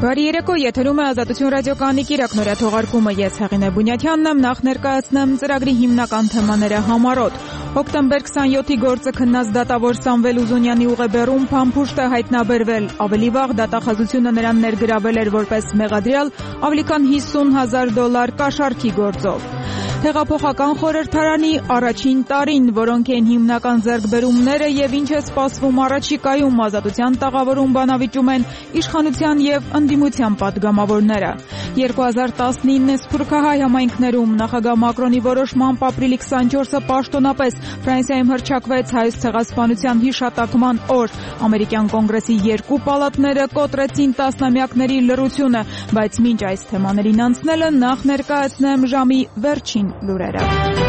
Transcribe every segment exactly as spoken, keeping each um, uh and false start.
Բարի երեկո, եթերում է Ազատություն ռադիոկայանի կիրակնօրյա թողարկումը, ես Հեղինե Բունյաթյանն եմ, նախ ներկայացնեմ ծրագրի հիմնական թեմաները համառոտ։ Հոկտեմբեր քսաներկուի գործը քննած դատավոր Սամվել Ուզունյանի ուղեբեռում փամփուշտ է հայտնաբերվել, ավելի վաղ դատախազությունը նրան ներգրավել էր որպես մեղադրյալ ավելի քան հիսուն հազար դոլար կաշառքի գործով։ Հեղափոխական խորհրդարանի առաջին տարին, որոնք են հիմնական ձեռքբերումները եւ ինչ է սպասվում առաջիկայում, Ազատության տաղավարում բանավիճում են իշխանության եւ ընդդիմության պատգամավորները։ երկու հազար տասնինը Սփյուռքահայ համայնքներում նախագահ Մակրոնի որոշմամբ ապրիլի քսանչորսը պաշտոնապես Ֆրանսիայում հռչակվեց Հայոց ցեղասպանության հիշատակման օր։ Ամերիկյան կոնգրեսի երկու պալատները կոտրեցին տասնամյակների լռությունը, բայց մինչ այս թեմաներին անցնելը նախ ներկայացնեմ ժամի վերջին լուրերը։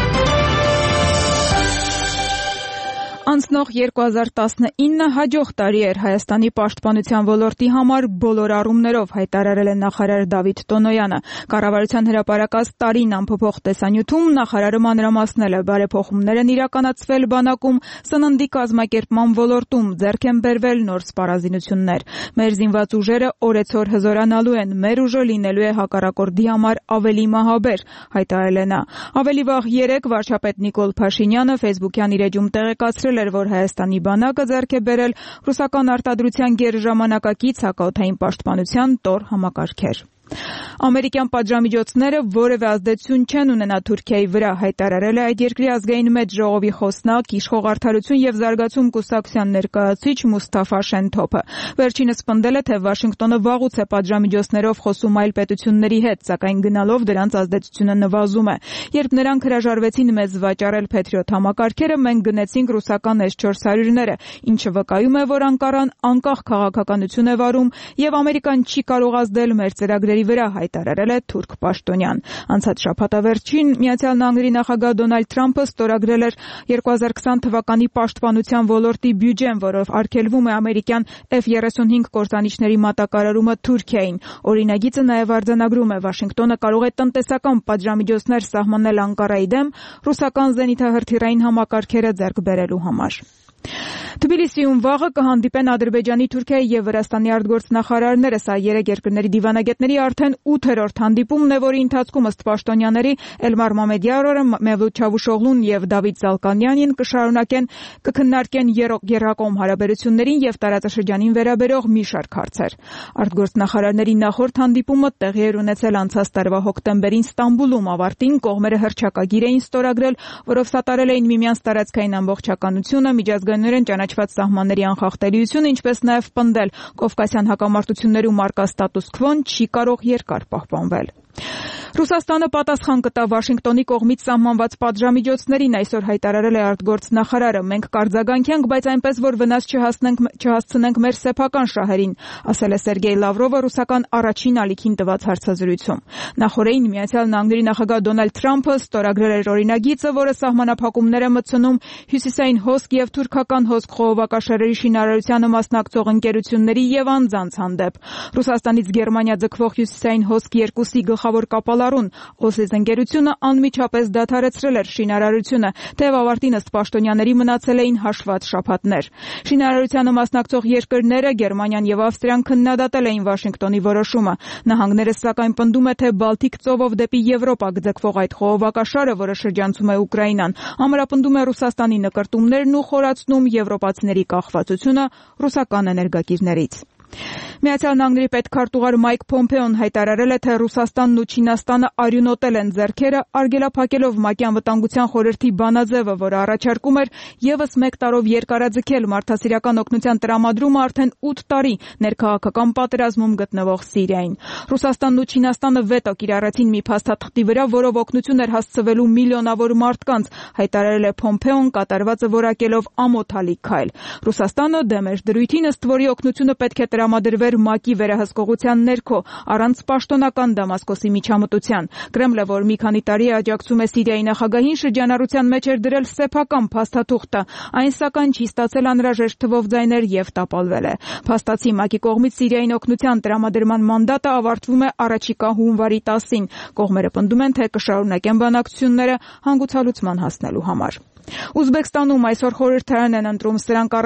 Անցնող երկու հազար տասնինը հաջող տարի էր Հայաստանի պաշտպանության ոլորտի համար բոլոր առումներով, հայտարարել է նախարար Դավիթ Տոնոյանը։ Կառավարության հրապարակած տարին անփոփոխ տեսանյութում նախարարը մանրամասնել է բարեփոխումներ են իրականացվել բանակում, սննդի կազմակերպման ոլորտում, ձեռք են բերվել նոր սպառազինություններ։ Մեր զինված ուժերը օրեցօր հզորանալու են, մեր ուժը լինելու է հակառակորդի համար ավելի մահաբեր, հայտարարել է նա։ Ավելի վաղ երեկ վարչապետ Նիկոլ Փաշինյանը Facebook-յան իր էջում տեղեկացրել էր, որ Հայաստանի բանակը ձեռք է բերել ռուսական արտադրության գերժամանակակից հակաօդային պաշտպանության տոր համակարգեր։ Ամերիկյան պատժամիջոցները որևէ ազդեցություն չեն ունենա Թուրքիայի վրա, հայտարարել է այդ երկրի ազգային մեծ ժողովի խոսնակ, իշխող Արդարություն եւ զարգացում կուսակցության ներկայացուցիչ Մուսթաֆա Շենթոփը։ Վերջինս պնդել է, թե Վաշինգտոնը վաղուց է պատժամիջոցներով խոսում այլ պետությունների հետ, սակայն գնալով դրանց ազդեցությունը նվազում է։ Երբ նրանք հրաժարվեցին մեզ վաճառել Փեթրիոթ համակարգերը, մենք գնեցինք ռուսական էս չորս հարյուրները, ինչը վկայում է, որ Անկարան անկախ քաղաքականություն է վարում եւ Ամերիկան չի կարող ազդել մեր ծրագրերի վրա, հայտարարել է թուրք պաշտոնյան։ Անցած շաբաթավերջին Միացյալ Նահանգների նախագահ Դոնալդ Թրամփը ստորագրել էր երկու հազար քսան թվականի պաշտպանության ոլորտի բյուջեն, որով արգելվում է ամերիկյան F երեսունհինգ կործանիչների մատակարարումը Թուրքիային։ Օրինագիծը նաև արձանագրում է Վաշինգտոնը կարող է տնտեսական պատժամիջոցներ սահմանել Անկարայի դեմ ռուսական զենիթահրթիռային համակարգերը ձեռք բերելու համար։ Թբիլիսիում վաղը կհանդիպեն Ադրբեջանի, Թուրքիայի եւ Վրաստանի արտգործնախարարները, սա երեք երկրների դիվանագետների արդեն ութերորդ հանդիպումն է, որի ընթացքում ըստ պաշտոնյաների Էլմար Մամեդյարովը, Մևլութ Չավուշօղլուն եւ Դավիթ Զալկանյանին կշարունակեն կքննարկեն եռակողմ հարաբերություններին եւ տարածաշրջանին վերաբերող մի շարք հարցեր։ Արտգործնախարարների նախորդ հանդիպումը տեղի էր ունեցել անցած տարվա հոկտեմբերին Ստամբուլում, ավարտին կողմերը հռչակագիր էին ստորագրել, որով սատարել էին միմյանց տարածքային ամբողջականությունը, միջազգայինորեն ճանաչված սահմանների անխախտելիությունը, ինչպես նաև պնդել Կովկասյան հակամարտություններում առկա ստատուս քվոն չի կարող երկար պահպանվել։ Ռուսաստանը պատասխան կտա Վաշինգտոնի կողմից սահմանված պատժամիջոցներին, այսօր հայտարարել է արտգործնախարարը։ Մենք կարձագանքենք, բայց այնպես որ վնաս չհասնենք չհասցնենք մեր սեփական շահերին, ասել է Սերգեյ Լավրովը ռուսական առաջին ալիքին տված հարցազրույցում։ Նախորդին Միացյալ Նահանգների նախագահ Դոնալդ Թրամփը ստորագրել էր օրինագիծը, որը սահմանափակումներ է մտցնում Հյուսիսային հոսք եւ թուրքական հոսք խողովակաշարերի շինարարությանը մասնակցող ընկերությունների եւ անձանց հանդեպ։ Ռուսաստանից Գերմանիա ձգվող Հյուսիսային հոսք երկուսի գլխավոր կապալառուն Օսիզ ընկերությունը անմիջապես դադարեցրել էր շինարարությունը, թեև ավարտին ըստ պաշտոնյաների մնացել էին հաշված շաբաթներ։ Շինարարությանը մասնակցող երկրները Գերմանիան եւ Ավստրիան քննադատել էին Վաշինգտոնի որոշումը։ Նահանգները սակայն պնդում է, թե Բալտիկ ծովով դեպի Եվրոպա գծվող այդ խողովակաշարը, որը շրջանցում է Ուկրաինան, ամրապնդում է Ռուսաստանի նկրտումներն ու խորացնում եվրոպացիների կախվածությունը ռուսական էներգակիրներից։ Միացյալ Նահանգների պետքարտուղար Մայք Փոմփեոն հայտարարել է, թե Ռուսաստանն ու Չինաստանը արյունոտել են ձեռքերը, արգելափակելով ՄԱԿ-ի անվտանգության խորհրդի բանաձևը, որը առաջարկում էր ևս մեկ տարով երկարաձգել մարդասիրական օգնության տրամադրումը արդեն ութ տարի ներքաղաքական պատերազմում գտնվող Սիրիային։ Ռուսաստանն ու Չինաստանը վետո կիրառեցին մի փաստաթղթի վրա, որով օգնություն էր հասցվելու միլիոնավոր մարդկանց, հայտարարել է Փոմփեոն, կատարվածը որակելով ամոթալի քայլ։ Ռուսաստանը դեմ էր դրույթին, ըստ որի օգնությունը պետք է տրամադրվեր ՄԱԿ-ի վերահսկողության ներքո, առանց պաշտոնական Դամասկոսի միջամտության։ Կրեմլը, որ մի քանի տարի է աջակցում է Սիրիայի նախագահին, շրջանառության մեջ էր դրել սեփական փաստաթուղթը, այն սակայն չի ստացել անհրաժեշտ թվով ձայներ եւ տապալվել է։ Փաստացի ՄԱԿ-ի կողմից Սիրիային օգնության տրամադրման մանդատը ավարտվում է առաջիկա հունվարի տասին։ Կողմերը պնդում են, թե կշարունակեն բանակցությունները հանգուցալուծման հասնելու համար։ Ուզբեկստանում այսօր խորհրդարան են ընտրում, սրանք առաջ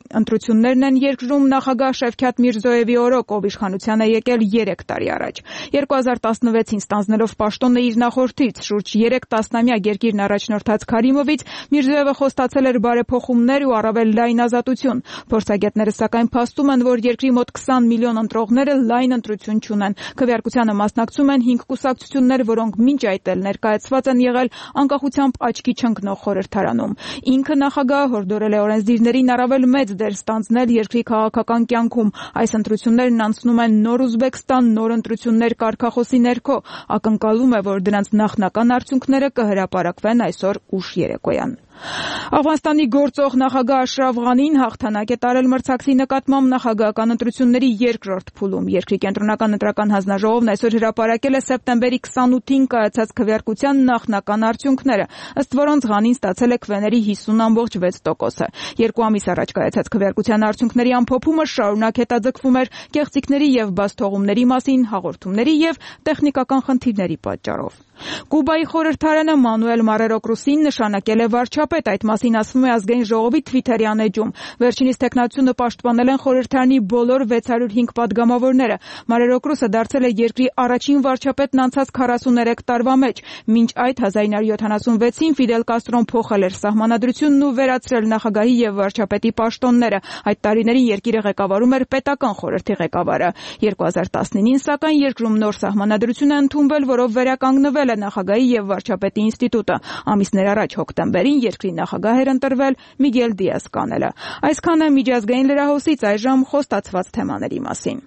Ընտրություններն են երկրում նախագահ Շևքաթ Միրզոևի օրոք, ով իշխանության է եկել երեք տարի առաջ։ երկու հազար տասնվեցին ստանձնելով պաշտոնը իր նախորդից, շուրջ երեք տասնամյակ երկիրն առաջնորդած Քարիմովից, Միրզոևը խոստացել էր բարեփոխումներ ու առավել լայն ազատություն։ Փորձագետները սակայն փաստում են, որ երկրի մոտ քսան միլիոն ընտրողները լայն ընտրություն չունեն։ Քվեարկությանը մասնակցում են հինգ կուսակցություններ, որոնք մինչ այդ էլ ներկայացված են եղել անկախությամբ աչքի չընկնող խորհրդարանում։ Ինքը նախագահը հորդորել է օրենսդիրներին առավել մեծ դեր ստանձնել երկրի քաղաքական կյանքում։ Այս ընտրություններն անցնում են նոր Ուզբեկստան, նոր ընտրություններ կարգախոսի ներքո։ Ակնկալում է, որ դրանց նախնական արդյունքները կհրապարակվեն այսօր ուշ երեկոյան։ Աֆղանստանի գործող նախագահ Աշրաֆ Ղանին հաղթանակ է տարել մրցակցի նկատմամբ նախագահական ընտրությունների երկրորդ փուլում։ Երկրի կենտրոնական ընտրական հանձնաժողովն այսօր հրապարակել է սեպտեմբերի քսանութին կայացած քվեարկության նախնական արդյունքները, ըստ որոնց Ղանին ստացել է քվեների հիսուն ամբողջ վեց տոկոսը։ Երկու ամիս առաջ կայացած քվեարկության արդյունքների ամփոփումը շարունակ հետաձգվում էր կեղծիքների եւ բացթողումների մասին, հաղորդումների եւ տեխնիկական խնդիրների պատճառով։ Կուբայի խորհրդարանը Մանուել Մարերո Կրուսին նշանակել է վարչապետ, այդ մասին ասվում է ազգային ժողովի Թվիթերյան էջում։ Վերջինիս տեխնացությունը պաշտպանել են խորհրդարանի բոլոր վեց հարյուր հինգ падգամավորները։ Մարերո Կրուսը դարձել է երկրի առաջին վարչապետն անցած քառասուներեք տարվա մեջ։ Մինչ այդ հազար ինը հարյուր յոթանասունվեցին Ֆիդել Կաստրոն փոխել էր սահմանադրությունն ու վերացրել նախագահի եւ վարչապետի պաշտոնները։ Այդ տարիներին երկիրը ղեկավարում էր պետական խորհրդի ղեկավարը։ երկու հազար տասնինին սակայն երկրում նոր սահմանադրություն է ընդունվել, որով վերականգնվել է նախագահի եւ վարչապետի ինստիտուտը։ Ամիսներ առաջ հոկտեմբերին երկրի նախագահ էր ընտրվել Միգել Դիազ-Կանելը։ Այսքանը միջազգային լրահոսից այժմ խոստացված թեմաների մասին։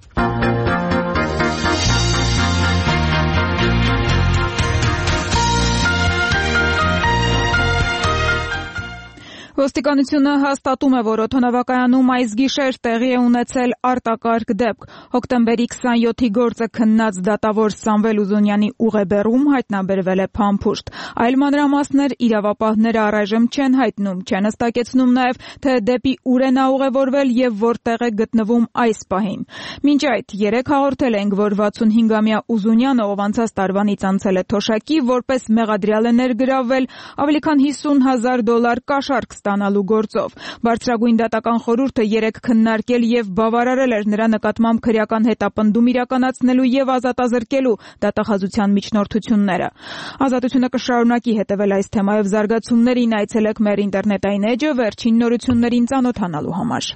Ոստիկանությունը հաստատում է, որ օդանավակայանում այս գիշեր տեղի է ունեցել արտակարգ դեպք։ Հոկտեմբերի քսանյոթի գործը քննած դատավոր Սամվել Ուզունյանի ուղեբեռում հայտնաբերվել է փամփուշտ։ Այլ մանրամասներ իրավապահները առայժմ չեն հայտնում, չեն հստակեցնում նաև, թե դեպի ուր է նա ուղևորվել եւ որտեղ է գտնվում այս պահին։ Մինչ այդ երեք հաղորդել ենք, որ վաթսունհինգամյա Ուզունյանը, ով անցած տարվանից անցել է թոշակի, որպես մեղադրյալ է ներգրավվել ավելի քան հիսուն հազար դոլար կաշառք ստանալու գործով։ Բարձրագույն դատական խորհուրդը երեք քննարկել եւ բավարարել էր նրա նկատմամբ քրեական հետապնդում իրականացնելու եւ ազատազրկելու դատախազության միջնորդությունները։ Ազատությունը կշարունակի հետևել այս թեմայով զարգացումներին, այցելեք մեր ինտերնետային էջը վերջին նորություններին ծանոթանալու համար։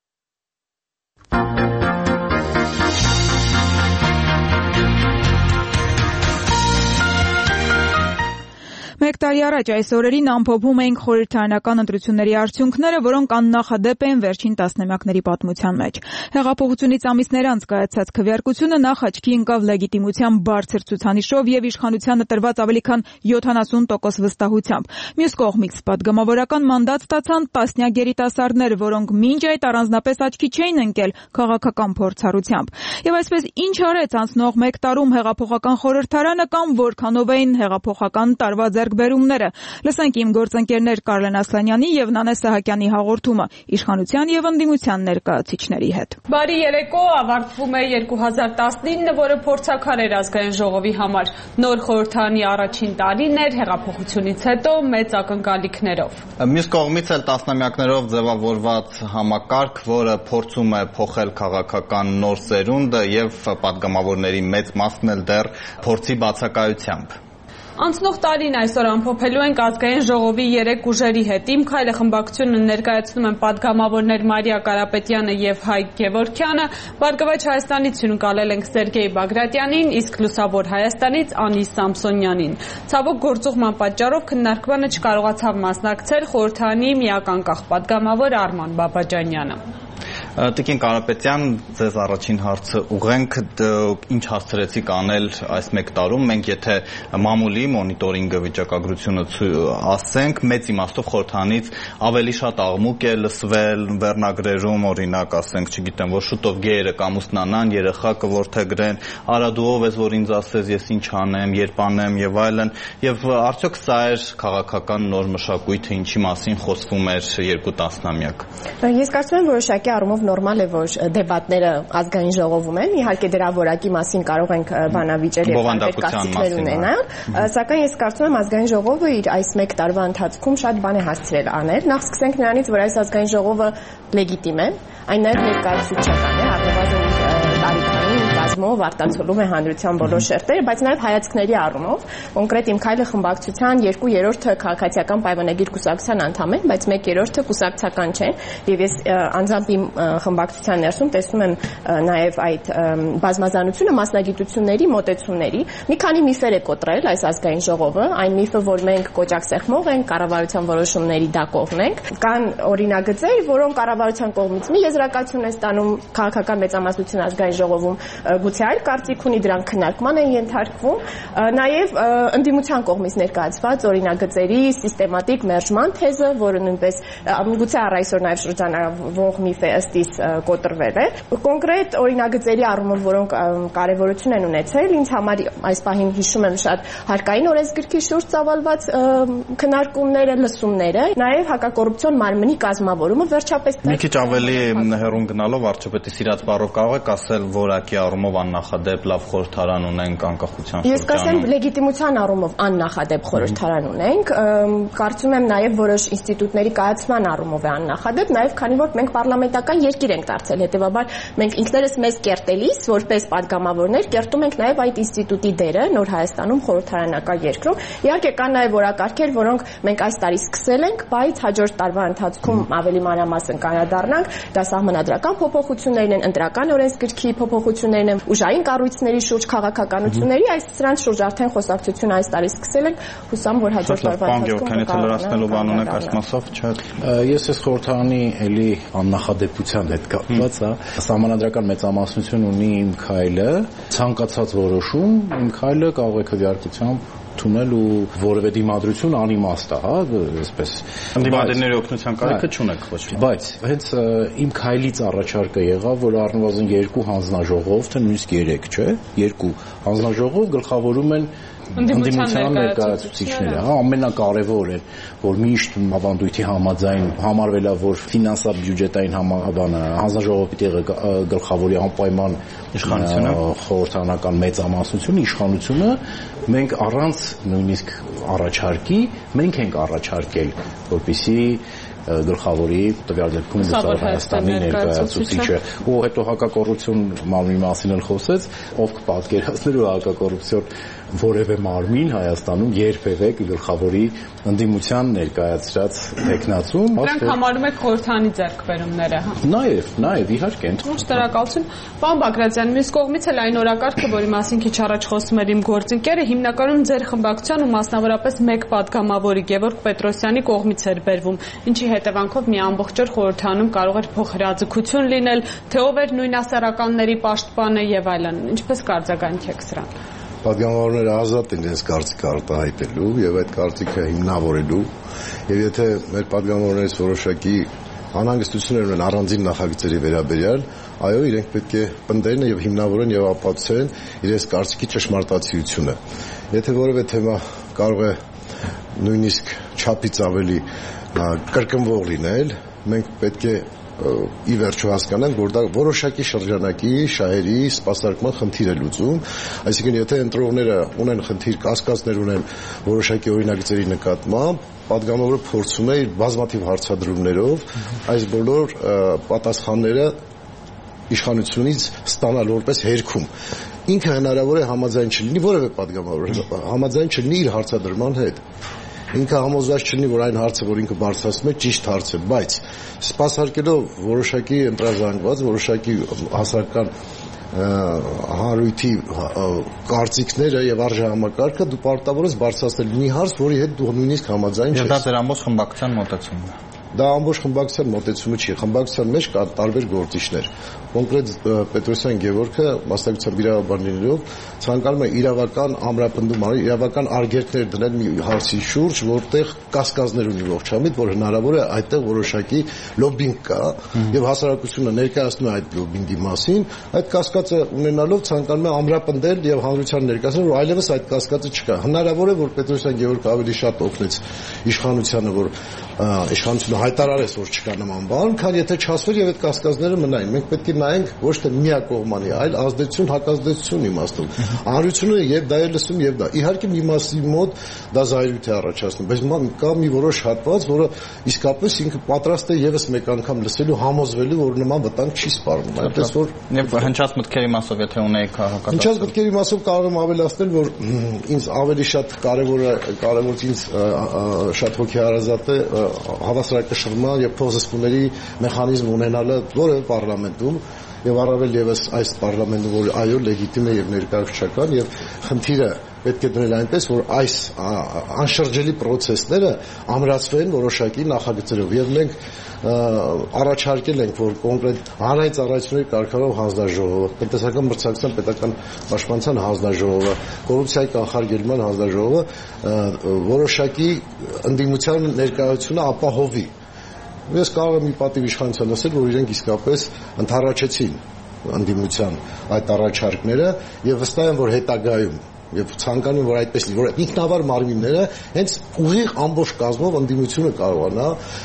Մեկ տարի առաջ այս օրերին ամփոփում էինք խորհրդարանական ընտրությունների արդյունքները, որոնք աննախադեպ էին վերջին տասնամյակների պատմության մեջ։ Հեղափոխությունից ամիսներ անց կայացած քվեարկությունը նախ աչքի ընկավ լեգիտիմության բարձր ցուցանիշով եւ իշխանությանը տրված ավելի քան յոթանասուն տոկոս վստահությամբ։ Մյուս կողմից падգամավորական մանդատ ստացան տասնյակ երիտասարդներ, որոնք մինչ այդ առանձնապես աչքի չէին ընկել քաղաքական փորձառությամբ։ Եվ այսպես ինչ արեց անցնող մեկ տարում հեղափոխական խորհրդարանը կամ որքանով էին հեղափոխական տարվա ձեռքբերումները։ Լսենք իմ գործընկերներ Կարլեն Ասլանյանի եւ Նանե Սահակյանի հաղորդումը իշխանության եւ ընդդիմության ներկայացուցիչների հետ։ Բարի երեկո, ավարտվում է երկու հազար տասնինը, որը փորձաքար էր ազգային ժողովի համար։ Նոր խորհրդարանի առաջին տարին էր հեղափոխությունից հետո մեծ ակնկալիքներով։ Մյուս կողմից էլ տասնամյակներով ձևավորված համակարգ, որը փորձում է փոխել քաղաքական նոր սերունդը եւ падգամավորների մեծ մասն էլ դեռ փորձի բացակայությամբ։ Անցնող տարին այսօր ամփոփելու ենք ազգային ժողովի երեք ուժերի հետ։ Իմ քայլը խմբակցությունը ներկայացնում են падգամավորներ Մարիա Կարապետյանը եւ Հայկ Գևորգյանը, Բարգավաճ Հայաստանից հյուրընկալել ենք Սերգեյ Բագրատյանին, իսկ Լուսավոր Հայաստանից Անի Սամսոնյանին։ Ցավոք գործուղման պատճառով քննարկմանը չկարողացավ մասնակցել խորհրդարանի միակ անկախ падգամավոր Արման Բաբաջանյանը։ Տիկին Կարապետյան, ձեզ առաջին հարցը ուղենք, ինչ հասցրեցիք անել այս մեկ տարում, մենք եթե մամուլի մոնիտորինգը վիճակագրությունը ասենք, մեծ իմաստով խորհրդարանից ավելի շատ աղմուկ է լսվել վերնագրերում, օրինակ ասենք, չգիտեմ, որ շուտով գեյերը կամուսնանան, երեխա կորդեգրեն, արա դու ով ես, որ ինձ ասես ես ինչ անեմ, երբ անեմ եւ այլն, եւ արդյոք սա էր քաղաքական նոր մշակույթը, ինչի մասին խոսվում էր երկու տասնամյակ։ Ես կարծում եմ որոշակի առումով նորմալ է, որ դեբատները ազգային ժողովում են, իհարկե դրա որակի մասին կարող ենք բանավիճել եւ կարծիքներ ունենալ, սակայն ես կարծում եմ ազգային ժողովը իր այս մեկ տարվա ընթացքում շատ բան է հասցրել անել։ Նախ սկսենք նրանից, որ այս ազգային ժողովը լեգիտիմ է, այն նաեւ ներկայացուցչական է, առնվազն տարիքային կազմով արտացոլում է հանրության բոլոր շերտերը, բայց նաև հայացքների առումով, կոնկրետ Իմ քայլը խմբակցության երկու երրորդը քաղաքացիական պայմանագիր կուսակցության անդամ են, բայց մեկ երրորդը կուսակցական չեն, եւ ես անձամբ իմ խմբակցության ներսում տեսնում եմ նաև այդ բազմազանությունը մասնագիտությունների, մոտեցումների։ Մի քանի միֆեր է կոտրել այս ազգային ժողովը, այն միֆը, որ մենք կոճակ սեղմող ենք, կառավարության որոշումների դա կողմենք, կան օրինագծեր, որոնք կառավարության կողմից մի եզրակացություն են ստանում, քաղաքական մեծամասնություն ազգային ժողովում գուցե այլ կարծիք ունի, դրանք քննարկման են ենթարկվում, նաև ընդդիմության կողմից ներկայացված օրինագծերի սիստեմատիկ մերժման թեզը, որը նույնպես գուցե առ այսօր նաև շրջանառվող միֆ է ըստ իս կոտրվել է։ Կոնկրետ օրինագծերի առումով, որոնք կարևորություն են ունեցել, ինձ համար այս պահին հիշում եմ շատ հարկային օրենսգրքի շուրջ ծավալված քննարկումները, լսումները, նաև հակակոռուպցիոն մարմնի կազմավորումը, վերջապես մի քիչ ավելի հեռուն գնալով վարչապետի սիրած բառով կարող եք ասել որակի առումով աննախադեպ լավ խորհրդարան ունենք անկախության շրջանում։ Ես կասեմ լեգիտիմության առումով աննախադեպ խորհրդարան ունենք, կարծում եմ նաև որոշ ինստիտուտների կայացման առումով է աննախադեպ, նաև քանի որ մենք պարլամենտական երկիր ենք դարձել, հետեւաբար մենք ինքներս մեզ կերտելիս որպես падգամավորներ կերտում ենք նաև այդ ինստիտուտի դերը Նոր Հայաստանում խորհրդարանական երկրում։ Իհարկե կան նաև որակարգեր, որոնք մենք այս տարի սկսել ենք, բայց հաջորդ տարվա ընթացքում ավելի մանրամասն կանադառնանք, դա սահմանադրական փոփոխություններն են, ընտրական օրենսգրքի փոփոխություններն են, ուժային կառույցների շուրջ քաղաքականությունների, այս սրանց շուրջ արդեն խոսակցություն այս տարի սկսել ենք, հուսամ որ հաջորդ տարվա ընթացքում լրացնելու բան ունենք այս մասով, չէ։ Ես այս խորհրդարանի էլի աննախադեպության հետ կապված, հա, սահմանադրական մեծամասնություն ունի Իմ քայլը, ցանկացած որոշում Իմ քայլը կարող է քվեարկությամբ թունել ու որևէ դիմադրություն անիմաստ է, հա, այսպես։ Դիմադրների օգնության կարիքը չունեք ոչ մի։ Բայց հենց Իմ քայլից առաջարկը եղավ, որ առնվազն երկու հանձնաժողով, թե նույնիսկ երեք, չէ, երկու հանձնաժողով գլխավորում են ընդդիմության ներկայացուցիչները, հա, ամենակարևորը, որ միշտ ավանդույթի համաձայն համարվելա, որ ֆինանսա-բյուջետային բանը հանձնաժողովի տեղը գլխավորի անպայման իշխանությունը, խորհրդարանական մեծամասնությունը, իշխանությունը մենք առանց նույնիսկ առաջարկի մենք ենք առաջարկել, որպեսզի գլխավորի տվյալ դեպքում Լուսավոր Հայաստանի ներկայացուցիչը, ու հետո հակակոռուպցիոն մարմնի մասին էլ խոսեց, ով կպատկերացներ ու հակակոռուպցիոն որևէ մարմին Հայաստանում երբևէ գլխավորի ընդդիմության ներկայացրած տեխնացում։ Դրանք համարում եք խորհրդանի ձեռքբերումները, հա։ Նաև, նաև իհարկե։ Շնորհակալություն։ Պարոն Բագրատյան, մյուս կողմից էլ այն օրակարգը, որի մասին քիչ առաջ խոսում էր իմ գործընկերը, հիմնականում ձեր խմբակցության ու մասնավորապես մեկ падգամավորի Գևորգ Պետրոսյանի կողմից էր բերվում, ինչի հետևանքով մի ամբողջ օր խորհրդարանում կարող էր փոխհրաձգություն լինել, թե ով էր նույն ասարականների պաշտպանը եւ այլն։ Ինչպես կարձագանքեք սրան։ Պատգամավորները ազատ են իրենց կարծիքը արտահայտելու եւ այդ կարծիքը հիմնավորելու, եւ եթե մեր պատգամավորներից որոշակի անհանգստություններ ունեն առանձին նախագծերի վերաբերյալ, այո, իրենք պետք է պնդեն եւ հիմնավորեն եւ ապացուցեն իրենց կարծիքի ճշմարտացիությունը։ Եթե որևէ թեմա կարող է նույնիսկ չափից ավելի կրկնվող լինել, մենք պետք է ի վերջո հասկանանք, որ դա որոշակի շրջանակի շահերի սպասարկման խնդիր է լուծում, այսինքն եթե ընտրողները ունեն խնդիր, կասկածներ ունեն որոշակի օրինագծերի նկատմամբ, պատգամավորը փորձում է իր բազմաթիվ հարցադրումներով այս բոլոր պատասխանները իշխանությունից ստանալ որպես հերքում։ Ինքը հնարավոր է համաձայն չլինի որևէ պատգամավոր, համաձայն չլինի իր հարցադրման հետ։ Ինքը համոզված չլինի, որ այն հարցը, որ ինքը բարձրացնում է, ճիշտ հարց է, բայց սպասարկելով որոշակի ընտրազանգված, որոշակի հասարակական հանրույթի կարծիքները եւ արժեհամակարգը դու պարտավոր ես բարձրացնել մի հարց, որի հետ դու նույնիսկ համաձայն չես։ Դա դեր ամբողջ խմբակցության մոտեցումն է։ Դա ամբողջ խմբակցության մոտեցումը չի, խմբակցության մեջ կա տարբեր գործիչներ։ Կոնկրետ Պետրոսյան Գևորգը մասնակցության իրավաբան լինելով ցանկանում է իրավական ամրապնդում անել, իրավական արգելքներ դնել մի հարցի շուրջ, որտեղ կասկածներ ունի ողջամիտ, որ հնարավոր է այդտեղ որոշակի լոբինգ կա եւ հասարակությունը ներկայացնում է այդ լոբինգի մասին, այդ կասկածը ունենալով ցանկանում է ամրապնդել եւ հանրության ներկայացնել, որ այլևս այդ կասկածը չկա։ Հնարավոր է, որ Պետրոսյան Գևորգը ավելի շատ օգնեց իշխանությանը, որ իշխանությունը հայտարարես, որ չկա նման բան, քան եթե չասվեր եւ այդ կասկածները մնային։ Մենք պետք է նայենք ոչ թե միակողմանի, այլ ազդեցություն, հակազդեցություն իմաստով։ Հանրությունը եւ դա է լսում եւ դա։ Իհարկե մի մասի մոտ դա զայրույթ է առաջացնում, բայց կա մի որոշ հատված, որը իսկապես ինքը պատրաստ է եւս մեկ անգամ լսելու, համոզվելու, որ նման վտանգ չի սպառնում։ Այնպես որ եւ հնչած մտքերի մասով եթե ունեիք հակադարձ։ Հնչած մտքերի մասով կարող եմ ավելացնել, որ ինձ ավելի շատ կարևոր է, կարևոր ինձ շատ հոգեհարազատ է հավասարակշռման եւ փոխզսպումների մեխանիզմ ունենալը որևէ պարլամենտում եւ առավել եւս այս պարլամենտում, որ այո լեգիտիմ է եւ ներկայացական եւ խնդիրը պետք է դնել այնպես, որ այս անշրջելի process-ները ամրացվեն որոշակի նախագծերով եւ մենք առաջարկել ենք, որ կոնկրետ հանրային ծառայությունների կարգավորող հանձնաժողովը, տնտեսական մրցակցության պետական պաշտպանության հանձնաժողովը, կոռուպցիայի կանխարգելման հանձնաժողովը որոշակի ընդդիմության ներկայությունը ապահովի։ Ես կարող եմ մի պատիվ իշխանության ասել, որ իրենք իսկապես ընդառաջեցին ընդդիմության այդ առաջարկները եւ վստահ եմ, որ հետագայում եւ ցանկանում որ այդպես լինի, որ ինքնավար մարմինները հենց ուղիղ ամբողջ կազմով ընդդիմությունը կարողանա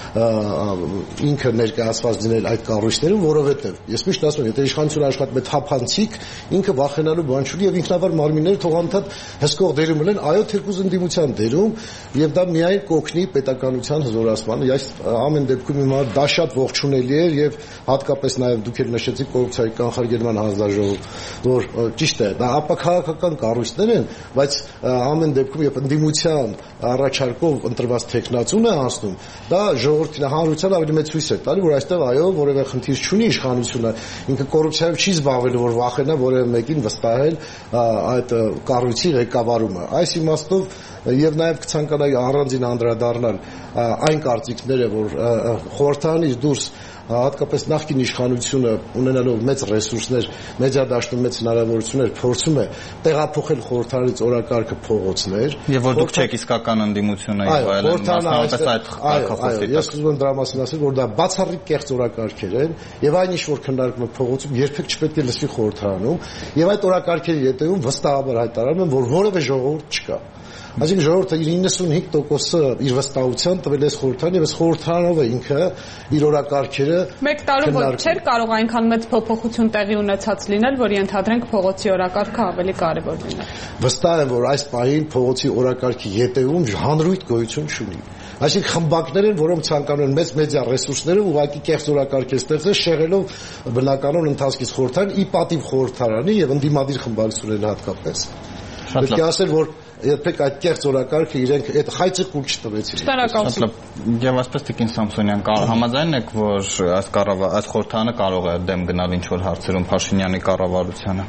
ինքը ներկայացված դնել այդ կառույցներում, որովհետեւ ես միշտ ասում եմ, եթե իշխանությունը աշխատում է թափանցիկ, ինքը վախենալու բան չունի եւ ինքնավար մարմինները թող անդադ հսկող դերում ունեն, այո, թեկուզ ընդդիմության դերում եւ դա միայն կօգնի պետականության հզորացմանը։ Այս ամեն դեպքում հիմա դա շատ ողջունելի է եւ հատկապես նաեւ դուք եք նշեցիք կոռուպցիայի կանխարգելման հանձնաժողով, որ ճիշտ է, դա ապաքաղաքական կառույցներ են, բայց ամեն դեպքում երբ ընդդիմության առաջարկով ընտրված տեխնացուն է անցնում, դա ժողովրդին հանրության ավելի մեծ հույս է տալի, որ այստեղ այո որևէ խնդիր չունի իշխանությունը, ինքը կոռուպցիայով չի զբաղվելու, որ վախենա որևէ մեկին վստահել այդ կառույցի ղեկավարումը։ Այս իմաստով եւ նաեւ կցանկանայի առանձին անդրադառնալ այն կարծիքները, որ խորհրդարանից դուրս հատկապես նախկին իշխանությունը ունենալով մեծ ռեսուրսներ, մեդիադաշտում մեծ հնարավորություններ փորձում է տեղափոխել խորհրդարանից օրակարգը փողոցներ եւ որ դուք չեք իսկական ընդդիմությունը եւ այլն մասնավորապես այդ կարգախոսի տակ։ Ես ուզում եմ դրա մասին ասել, որ դա բացառիկ կեղծ օրակարգեր են եւ այն ինչ որ քննարկվում է փողոցում երբեք չպետք է լսվի խորհրդարանում եւ այդ օրակարգերի ետևում վստահաբար հայտարարում են, որ որևէ ժողովուրդ չկա։ Այսինքն ժողովուրդը իր ninety-five տոկոսը իր վստահության տվել է խորհրդարան եւ այս խորհրդարանով է ինքը իր օրակարգերը մեկ տարում որ չէր կարող այնքան մեծ փոփոխություն տեղի ունեցած լինել, որ ենթադրենք փողոցի օրակարգը ավելի կարեւոր լիներ։ Վստահ եմ, որ այս պահին փողոցի օրակարգի ետևում հանրույթ գոյություն չունի։ Այսինքն խմբակներ են, որոնք ցանկանում են մեծ մեդիա ռեսուրսներով ուղղակի կեղծ օրակարգեր ստեղծել, շեղելով բնականon ընթացքից խորհրդարան, ի պատիվ խորհրդարանի եւ ընդդիմադիր խմբակցությունների հատկապես։ Պետք է ասել, որ երբեք այդ կեղծ օրակարգը իրենք այդ խայծը կուլ չտվեցին։ Շնորհակալություն։ Եվ այսպես Տիկին Սամսոնյան, համաձայն եք, որ այս կառավար այս խորհրդարանը կարող է դեմ գնալ ինչ որ հարցերում Փաշինյանի կառավարությանը։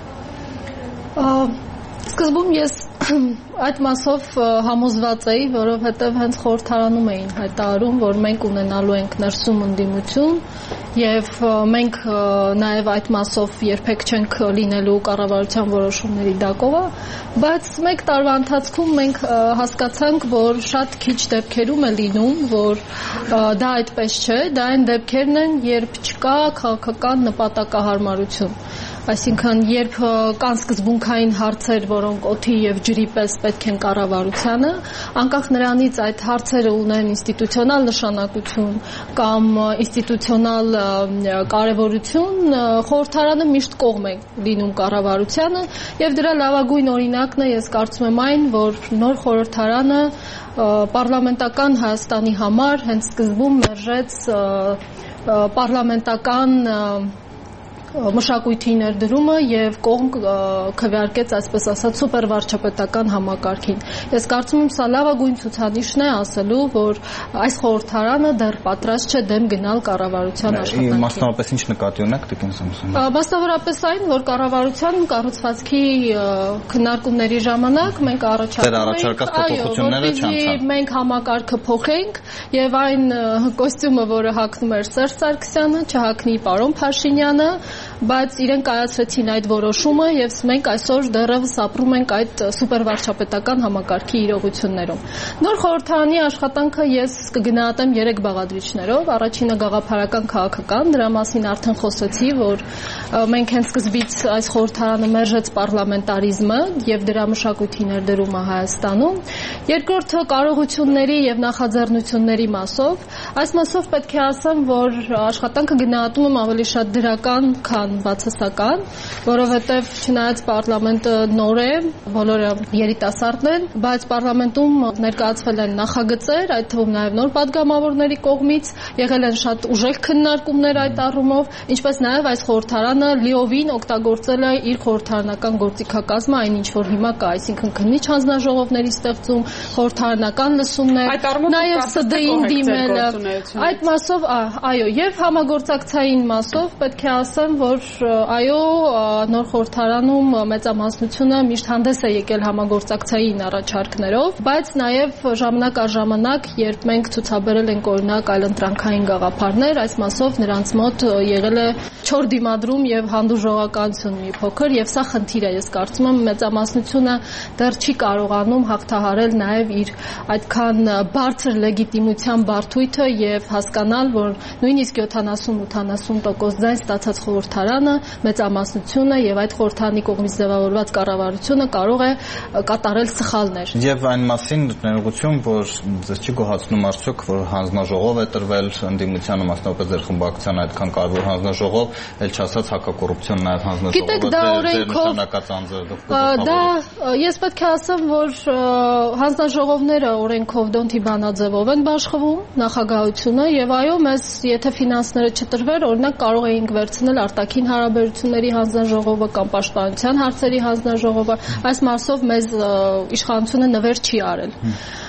Սկզբում ես այդ մասով համոզված էի, որովհետև հենց խորհրդարանում էին հայտարարում, որ մենք ունենալու ենք ներսում ընդդիմություն եւ մենք նաեւ այդ մասով երբեք չենք լինելու կառավարության որոշումների դակովը, բայց մեկ տարվա ընթացքում մենք հասկացանք, որ շատ քիչ դեպքերում է լինում, որ դա այդպես չէ, դա այն դեպքերն են, երբ չկա քաղաքական նպատակահարմարություն։ Այսինքն, երբ կան սկզբունքային հարցեր, որոնք օդի եւ ջրի պես պետք են կառավարությանը, անկախ նրանից այդ հարցերը ունեն ինստիտուցիոնալ նշանակություն կամ ինստիտուցիոնալ կարևորություն, խորհրդարանը միշտ կողմ է լինում կառավարությանը եւ դրա լավագույն օրինակն է, ես կարծում եմ այն, որ նոր խորհրդարանը պարլամենտական Հայաստանի համար հենց սկզբում մերժեց պարլամենտական մշակույթի ներդրումը եւ կողմ քվեարկեց, այսպես ասած, սուպերվարչապետական համակարգին։ Ես կարծում եմ, սա լավագույն ցուցանիշն է ասելու, որ այս խորհրդարանը դեռ պատրաստ չէ դեմ գնալ կառավարության աշխատանքին։ Մասնավորապես ինչ նկատի ունեք, Տիկին Սամսոնյան։ Մասնավորապես այն, որ կառավարության կառուցվածքի քննարկումների ժամանակ մենք առաջարկած փոփոխությունները չանցան։ Մենք համակարգը փոխենք եւ այն կոստյումը, որը հագնում էր Սերժ Սարգսյանը, չհագնի պարոն Փաշինյանը, բայց իրենք կայացրեցին այդ որոշումը եւ մենք այսօր դեռևս ապրում ենք այդ սուպերվարչապետական համակարգի իրողություններում։ Նոր խորհրդարանի աշխատանքը ես կգնահատեմ երեք բաղադրիչներով։ Առաջինը գաղափարական քաղաքական, դրա մասին արդեն խոսեցի, որ մենք հենց սկզբից այս խորհրդարանը մերժեց պարլամենտարիզմը եւ դրա մշակույթի ներդրումը Հայաստանում։ Երկրորդը կարողությունների եւ նախաձեռնությունների մասով։ Այս մասով պետք է ասեմ, որ աշխատանքը գնահատում եմ ավելի շատ դրական, քան բացասական, որովհետեւ չնայած պարլամենտը նոր է, բոլորը երիտասարդ են, բայց պարլամենտում ներկայացվել են նախագծեր, այդ թվում նաեւ նոր падգամավորների կողմից, եղել են շատ ուժեղ քննարկումներ այդ առումով, ինչպես նաեւ այս խորհրդարանը լիովին օգտագործել է իր խորհրդարանական գործիքակազմը, այն ինչ որ հիմա կա, այսինքն քննիչ հանձնաժողովների ստեղծում, խորհրդարանական լսումներ, նաեւ Ս Դ I-ին դիմելը, այդ մասով, այո, եւ համագործակցային մասով պետք է ասեմ, որ այո, նոր խորհրդարանում մեծամասնությունը միշտ հանդես է եկել համագործակցային առաջարկներով, բայց նաեւ ժամանակ առ ժամանակ, երբ մենք ցուցաբերել ենք օրինակ այլընտրանքային գաղափարներ, այս մասով նրանց մոտ եղել է չոր դիմադրում եւ հանդուրժողականություն մի փոքր, եւ սա խնդիր է, ես կարծում եմ մեծամասնությունը դեռ չի կարողանում հաղթահարել նաեւ իր այդքան բարձր լեգիտիմության բարդույթը եւ հասկանալ, որ նույնիսկ յոթանասուն-ութանասուն տոկոս ձայն ստացած խորհրդարանը, մեծամասնությունը եւ այդ խորհրդարանի կողմից ձևավորված կառավարությունը կարող է կատարել սխալներ։ Եվ այն մասին ներողություն, որ ձեզ չի գոհացնում արդյոք, որ հանձնաժողով է տրվել ընդդիմությանը, մասնավորապես ձեր խմբակցության այդքան կարևոր հանձնաժողով, ել չասած հակակոռուպցիոն նաեւ հանձնաժողովը նշանակած անձը։ Դա ես պետք է ասեմ, որ հանձնաժողովները օրենքով դոնթի բանաձևով են բաշխվում, նախագահությունը եւ այո, մեզ եթե ֆինանսները չտրվեր, օրինակ կարող էինք վերցնել արտաքին հարաբերությունների հանձնաժողովը կամ պաշտպանության հարցերի հանձնաժողովը, այս մասով մեզ իշխանությունը նվեր չի արել։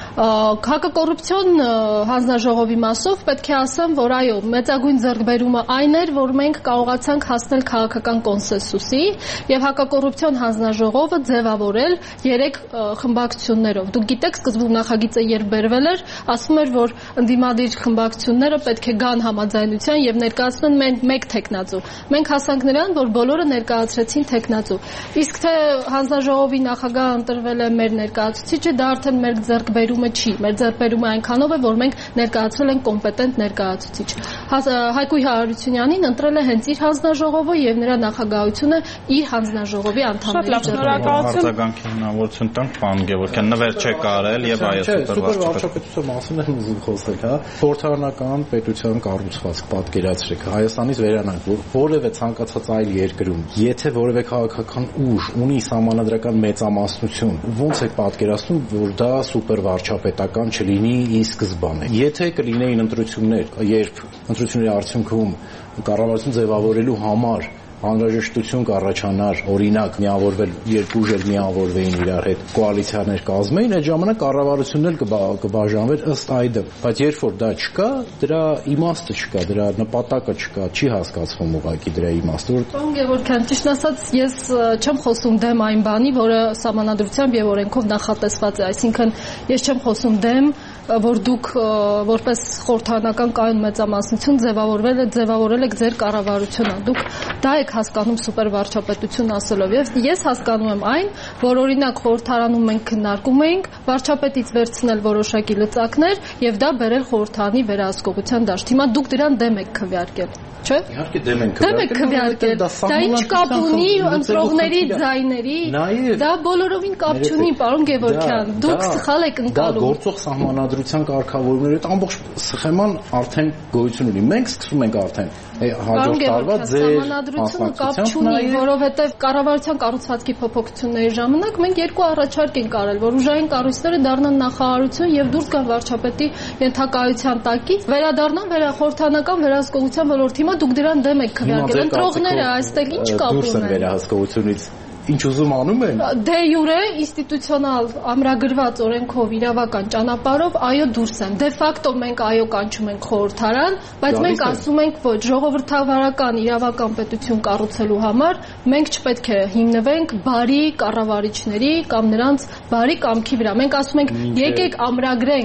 Հակակոռուպցիոն հանձնաժողովի մասով պետք է ասեմ, որ այո, մեծագույն ձեռքբերումը այն էր, որ մենք կարողացանք հասնել քաղաքական կոնսենսուսի եւ հակակոռուպցիոն հանձնաժողովը ձևավորել երեք խմբակցություններով։ Դուք գիտեք, սկզբում նախագիծը երբ բերվել էր, ասվում էր, որ ընդդիմադիր խմբակցությունները պետք է գան համաձայնության եւ ներկայացնեն մեկ թեկնածու։ Մենք հասանք նրան, որ բոլորը ներկայացրեցին թեկնածու։ Իսկ թե հանձնաժողովի նախագահը ընտրվել է մեր ներկայացուցիչը, դա արդեն մեր ձեռքբերումը չի, մեր ձեռքբերումը այնքանով է, որ մենք ներկայացրել ենք կոմպետենտ ներկայացուցիչ։ Հայկույ Հարությունյանին ընտրել է հենց իր հանձնաժողովը եւ նրա նախագահությունը իր հանձնաժողովի անդամների ձեռքբերումը։ Արձագանքի հնարավորություն տանք, պարոն Գևորգյան, նվեր չեք արել եւ այո, սուպերվարչապետության մասին եմ ուզում խոսել, հա։ Խորհրդարանական պետության կառուցվածք պատկերացրեք, Հայաստանից վերանանք, որ որևէ ցանկացած այլ երկրում, եթե որևէ քաղաքական ուժ ունի սահմանադրական մեծամասնություն, ո՞նց է պատկերացնում, որ դա սուպերվարչապետական չլինի ի սկզբանե։ Եթե կլինեին ընտրություններ, երբ ընտրությունների արդյունքում կառավարություն ձևավորելու համար անհրաժեշտություն կառաջանար, օրինակ միավորվել երկու ուժեր միավորվեին իրար հետ, կոալիցիաներ կազմեին, այդ ժամանակ կառավարությունն էլ կբաժանվեր ըստ այդմ, բայց երբ որ դա չկա, դրա իմաստը չկա, դրա նպատակը չկա, չի հասկացվում ուղղակի դրա իմաստը։ Պարոն Գևորգյան, ճիշտ ասած, ես չեմ խոսում դեմ այն բանի, որը սահմանադրությամբ եւ օրենքով նախատեսված է, այսինքն ես չեմ խոսում դեմ, որ դուք որպես խորհրդարանական կայուն մեծամասնություն ձևավորվել եք ձևավորել եք ձեր կառավարությունը։ Դուք դա եք հասկանում սուպերվարչապետություն ասելով։ Եվ ես հասկանում եմ այն, որ օրինակ խորհրդարանում մենք քննարկում էինք վարչապետից վերցնել որոշակի լծակներ եւ դա բերել խորհրդարանի վերահսկողության դաշտ։ Հիմա դուք դրան դեմ եք քվեարկել, չէ՞։ Իհարկե դեմ ենք քվեարկել։ Դա ինչ կապ ունի ընտրողների ձայների։ Դա բոլորովին կապ չունի, պարոն Գևորգյան։ Դուք սխալ եք ընկալում։ Դա գործող սահմանադրության կարգավորումների հետ ամբողջ սխեման արդեն գոյություն ունի։ Մենք սկսում ենք արդեն հաջորդ տարվա ձեր սահմանադրությունը կապ չունի, որովհետև կառավարության կառուցվածքի փոփոխությունների ժամանակ մենք երկու առաջարկ ենք արել, որ ուժային կառույցները դառնան նախարարություն եւ դուրս գան վարչապետի ենթակայության տակից, վերադառնան վերախորհրդանական վերահսկողության ոլորտ։ Հիմա դուք դրան դեմ եք քվեարկել։ Ընտրողները այստեղ ինչ կապ ունեն։ Դուրս են վերահսկողությունից ինչ ուզում անում են։ Դե յուրե ինստիտուցիոնալ ամրագրված օրենքով իրավական ճանապարհով այո դուրս են։ Դե ֆակտո մենք այո կանչում ենք խորհրդարան, բայց մենք ասում ենք ոչ, ժողովրդավարական իրավական պետություն կառուցելու համար մենք չպետք է հիմնվենք բարի կառավարիչների կամ նրանց բարի կամքի վրա։ Մենք ասում ենք եկեք ամրագրենք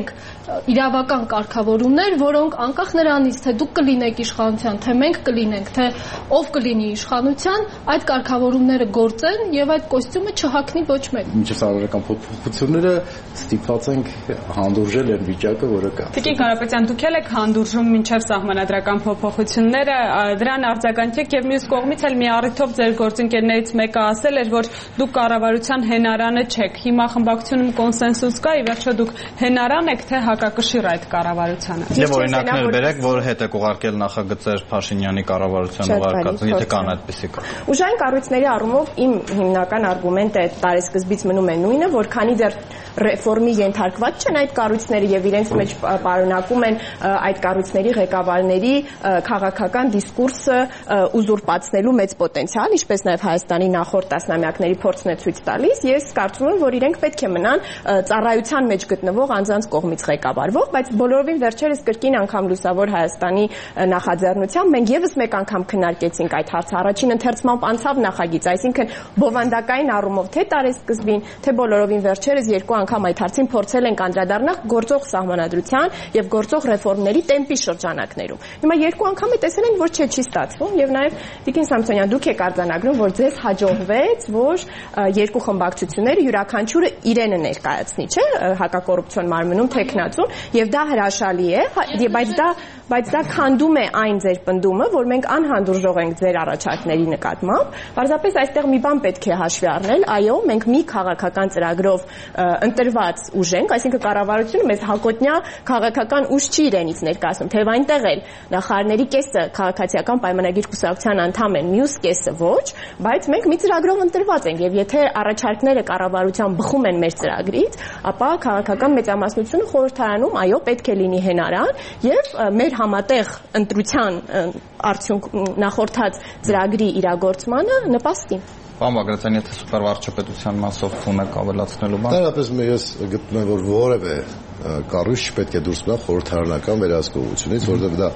իրավական կարգավորումներ, որոնք անկախ նրանից, թե դուք կլինեք իշխանության, թե մենք կլինենք, թե ով կլինի իշխանության, այդ կարգավորումները գործեն եւ այդ կոստյումը չհագնի ոչ մեկ։ Մինչև սահմանադրական փոփոխությունները ստիպված ենք հանդուրժել այն վիճակը, որը կա։ Տիկին Կարապետյան, դուք եք հանդուրժում մինչև սահմանադրական փոփոխությունները, դրան արձագանքեք եւ մյուս կողմից էլ մի առիթով ձեր գործընկերներից մեկը ասել էր, որ դուք կառավարության հենարանը չեք։ Հիմա խմբակցությունում կոնսենսուս կա, ի վերջո դուք հենարան եք, թե հակակշիռ այդ կառավարությանը։ Եվ օրինակներ բերեք, որ հետ եք ուղարկել նախագծեր Փաշինյանի կառավարության ուղարկած, եթե կան այդպիսիք։ Ուժային կառույցների առումով իմ հիմնական արգումենտը տարեսկզբից մնում է նույնը, որ քանի դեռ ռեֆորմի ենթարկված չեն այդ կառույցները եւ իրենց մեջ պարունակում են այդ կառույցների ղեկավարների քաղաքական դիսկուրսը ուզուրպացնելու մեծ պոտենցիալ, ինչպես նաեւ Հայաստանի նախորդ տասնամյակների փորձն է ցույց տալիս, ես կարծում եմ, որ իրենք պետք է մնան ծառայության մեջ գտնվող անձանց կողմից ղեկավարվող, բայց բոլորովին վերջերս կրկին անգամ լուսավոր Հայաստանի նախաձեռնությամբ մենք եւս մեկ անգամ քննարկեցինք այդ հարցը։ Առաջին ընթերցմամբ անցավ նախագիծ, այսինքն բովանդակային առումով թե տարեսկզբին, թե բոլորովին վերջերս երկու անգամ այդ հարցին փորձել ենք անդրադառնալ գործող սահմանադրության եւ գործող ռեֆորմների տեմպի շրջանակներում։ Հիմա երկու անգամ է տեսել ենք, որ չէ, չի ստացվում եւ նաեւ Տիկին Սամսոնյան, դուք եք արձանագրում, որ ձեզ հաջողվեց, որ երկու խմբակցությունները յուրաքանչյուրը իրենը ներկայացնի, չէ, հակակոռուպցիոն մարմնում թեկնածուն, եւ դա հրաշալի է, բայց դա բայց դա քանդում է այն ձեր պնդումը, որ մենք անհանդուրժող ենք ձեր առաջարկների նկատմամբ։ Պարզապես այստեղ մի բան պետք է հաշվի առնել, այո, մենք մի քաղաքական ծրագրով ընտրված ուժ ենք, այսինքն կառավարությունը մեզ հակոտնյա քաղաքական ուժ չի իրենից ներկայացնում, թեև այնտեղ էլ նախարարների կեսը քաղաքացիական պայմանագիր կուսակցության անդամ են, մյուս կեսը ոչ, բայց մենք մի ծրագրով ընտրված ենք եւ եթե առաջարկները կառավարության բխում են մեր ծրագրից, ապա քաղաքական մեծամասնությունը խորհրդարանում այո պետք է լինի հենարան եւ մեր համատեղ ընտրության արդյունք նախորդած ծրագրի իրագործմանը նպաստի։ Պարոն Բագրատյան, եթե սուպերվարչապետության մասով ունեք ավելացնելու բան։ Դեռապես ես գտնում եմ, որ որևէ կառույց չպետք է դուրս գա խորհրդարանական վերահսկողությունից, որովհետև դա